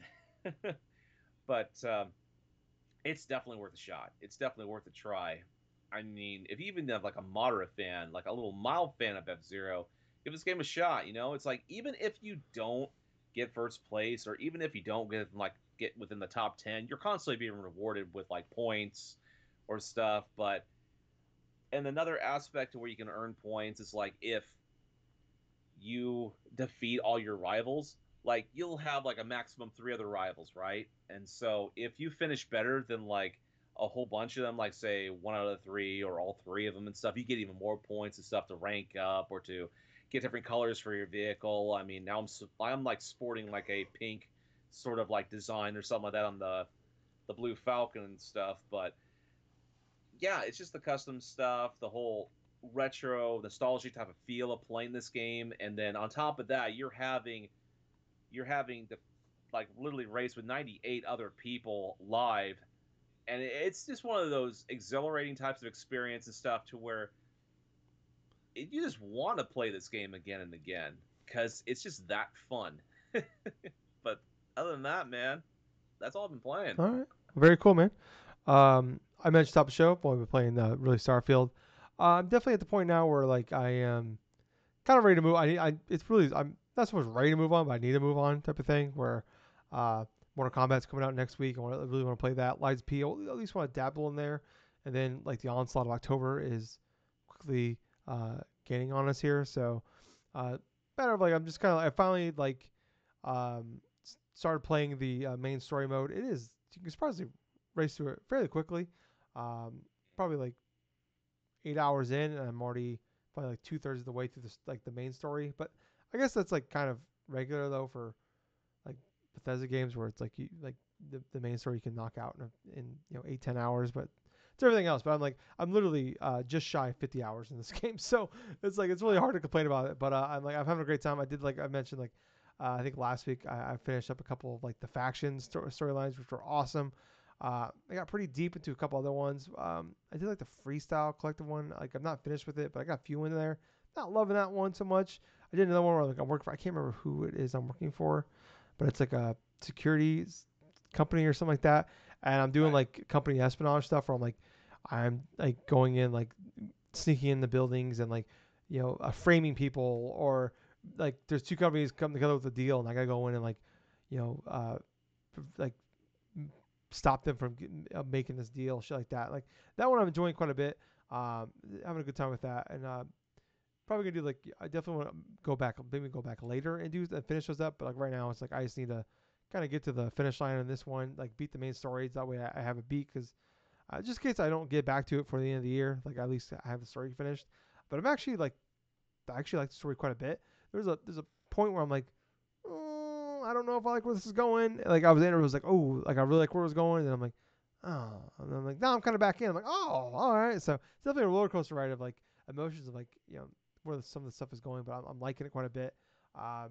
but um, it's definitely worth a shot. It's definitely worth a try. I mean, if you even have like a moderate fan, like a little mild fan of F Zero, give this game a shot. You know, it's like even if you don't get first place, or even if you don't get like get within the top ten, you're constantly being rewarded with like points or stuff. But and another aspect to where you can earn points is like if you defeat all your rivals, like you'll have like a maximum three other rivals, right? And so if you finish better than like a whole bunch of them, like say one out of three or all three of them and stuff, you get even more points and stuff to rank up or to get different colors for your vehicle. I mean, now I'm I'm like sporting like a pink sort of like design or something like that on the the Blue Falcon and stuff, but yeah, it's just the custom stuff, the whole retro nostalgia type of feel of playing this game, and then on top of that, you're having you're having to like literally race with ninety-eight other people live, and it's just one of those exhilarating types of experience and stuff to where it, you just want to play this game again and again because it's just that fun. But other than that, man, that's all I've been playing. All right, very cool, man. Um, I mentioned top of the show. I've only been playing uh, really Starfield. Uh, I'm definitely at the point now where like I am kind of ready to move. I, I it's really I'm not so much ready to move on, but I need to move on type of thing. Where uh, Mortal Kombat's coming out next week. I, wanna, I really want to play that. Lies P. I at least want to dabble in there. And then like the onslaught of October is quickly uh, gaining on us here. So uh, matter of like I'm just kind of I finally like um, started playing the uh, main story mode. It is you can surprisingly race through it fairly quickly. Um, probably like eight hours in, and I'm already probably like two thirds of the way through this like the main story. But I guess that's like kind of regular though for like Bethesda games where it's like you like the, the main story you can knock out in, a, in you know eight ten hours, but it's everything else. But I'm like I'm literally uh, just shy of fifty hours in this game, so it's like it's really hard to complain about it. But uh, I'm like I'm having a great time. I did like I mentioned like uh, I think last week I, I finished up a couple of like the faction sto- storylines which were awesome. Uh, I got pretty deep into a couple other ones. Um, I did like the freestyle collective one. Like I'm not finished with it, but I got a few in there. Not loving that one so much. I did another one where like I'm working for. I can't remember who it is I'm working for, but it's like a security company or something like that. And I'm doing Right. like company espionage stuff where I'm like, I'm like going in like sneaking in the buildings and like, you know, uh, framing people or like there's two companies come together with a deal and I gotta go in and like, you know, uh, like stop them from getting, uh, making this deal, shit like that. Like that one I'm enjoying quite a bit. Um, having a good time with that, and uh, probably gonna do like I definitely want to go back, maybe go back later and do and finish those up. But like right now, it's like I just need to kind of get to the finish line on this one, like beat the main stories. That way, I, I have a beat because uh, just in case I don't get back to it for the end of the year, like at least I have the story finished. But I'm actually like I actually like the story quite a bit. There's a there's a point where I'm like, oh, I don't know if I like where this is going. Like I was in, it was like, oh, like I really like where it was going, and I'm like, oh, and I'm like, now I'm kind of back in. I'm like, oh, all right. So it's definitely a roller coaster ride of like emotions of like, you know, where some of the stuff is going, but I'm, I'm liking it quite a bit. Um,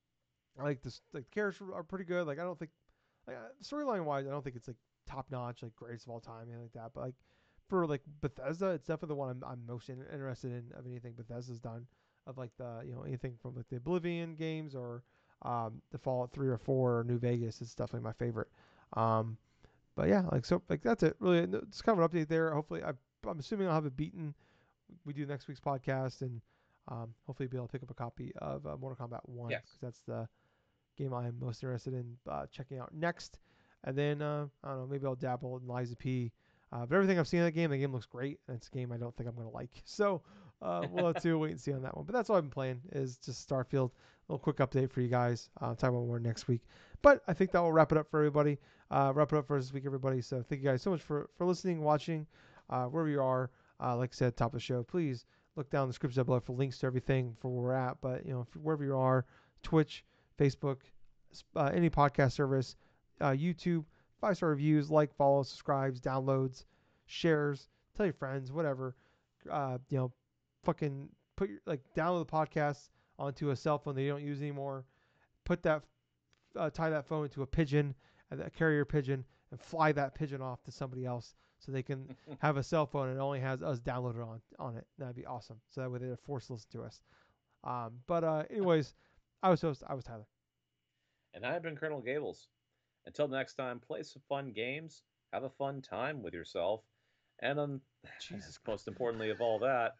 I like this, like the characters are pretty good. Like I don't think, like uh, storyline wise, I don't think it's like top notch, like greatest of all time, anything like that. But like for like Bethesda, it's definitely the one I'm, I'm most in, interested in of anything Bethesda's done. Of like the you know anything from like the Oblivion games or um, the Fallout three or four or New Vegas is definitely my favorite. Um, but yeah, like so, like that's it. Really, it's kind of an update there. Hopefully, I, I'm assuming I'll have it beaten. We do next week's podcast, and um, hopefully, be able to pick up a copy of uh, Mortal Kombat One Yes. because that's the game I'm most interested in uh, checking out next. And then uh, I don't know, maybe I'll dabble in Liza P. Uh, but everything I've seen in that game, the game looks great, and it's a game I don't think I'm gonna like. So uh, we'll have to wait and see on that one. But that's all I've been playing is just Starfield. A little quick update for you guys. Uh, talk about more next week. But I think that will wrap it up for everybody. Uh, wrap it up for this week, everybody. So thank you guys so much for for listening, watching, uh, wherever you are. Uh, like I said, top of the show. Please look down the description below for links to everything for where we're at. But you know, if, wherever you are, Twitch, Facebook, uh, any podcast service, uh, YouTube, five star reviews, like, follow, subscribes, downloads, shares, tell your friends, whatever. Uh, you know, fucking put your like download the podcast onto a cell phone that you don't use anymore. Put that, uh, tie that phone into a pigeon, and a carrier pigeon, and fly that pigeon off to somebody else so they can have a cell phone and it only has us downloaded on on it. That'd be awesome. So that way they're forced to listen to us. Um, but uh, anyways, I was host. I was Tyler. And I've been Colonel Gables. Until next time, play some fun games, have a fun time with yourself, and um, Jesus most Christ. importantly of all that,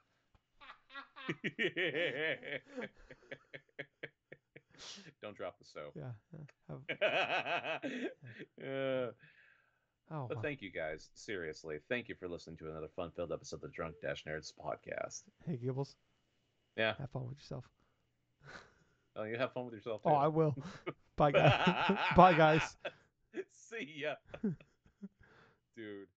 don't drop the soap. Yeah. yeah. Have, Uh, oh, but wow. thank you guys. Seriously, thank you for listening to another fun-filled episode of the Drunk Dash Nerds podcast. Hey, Gibbles. Yeah. Have fun with yourself. Oh, you have fun with yourself Oh, too. I will. Bye, guys. Bye, guys. See ya, dude.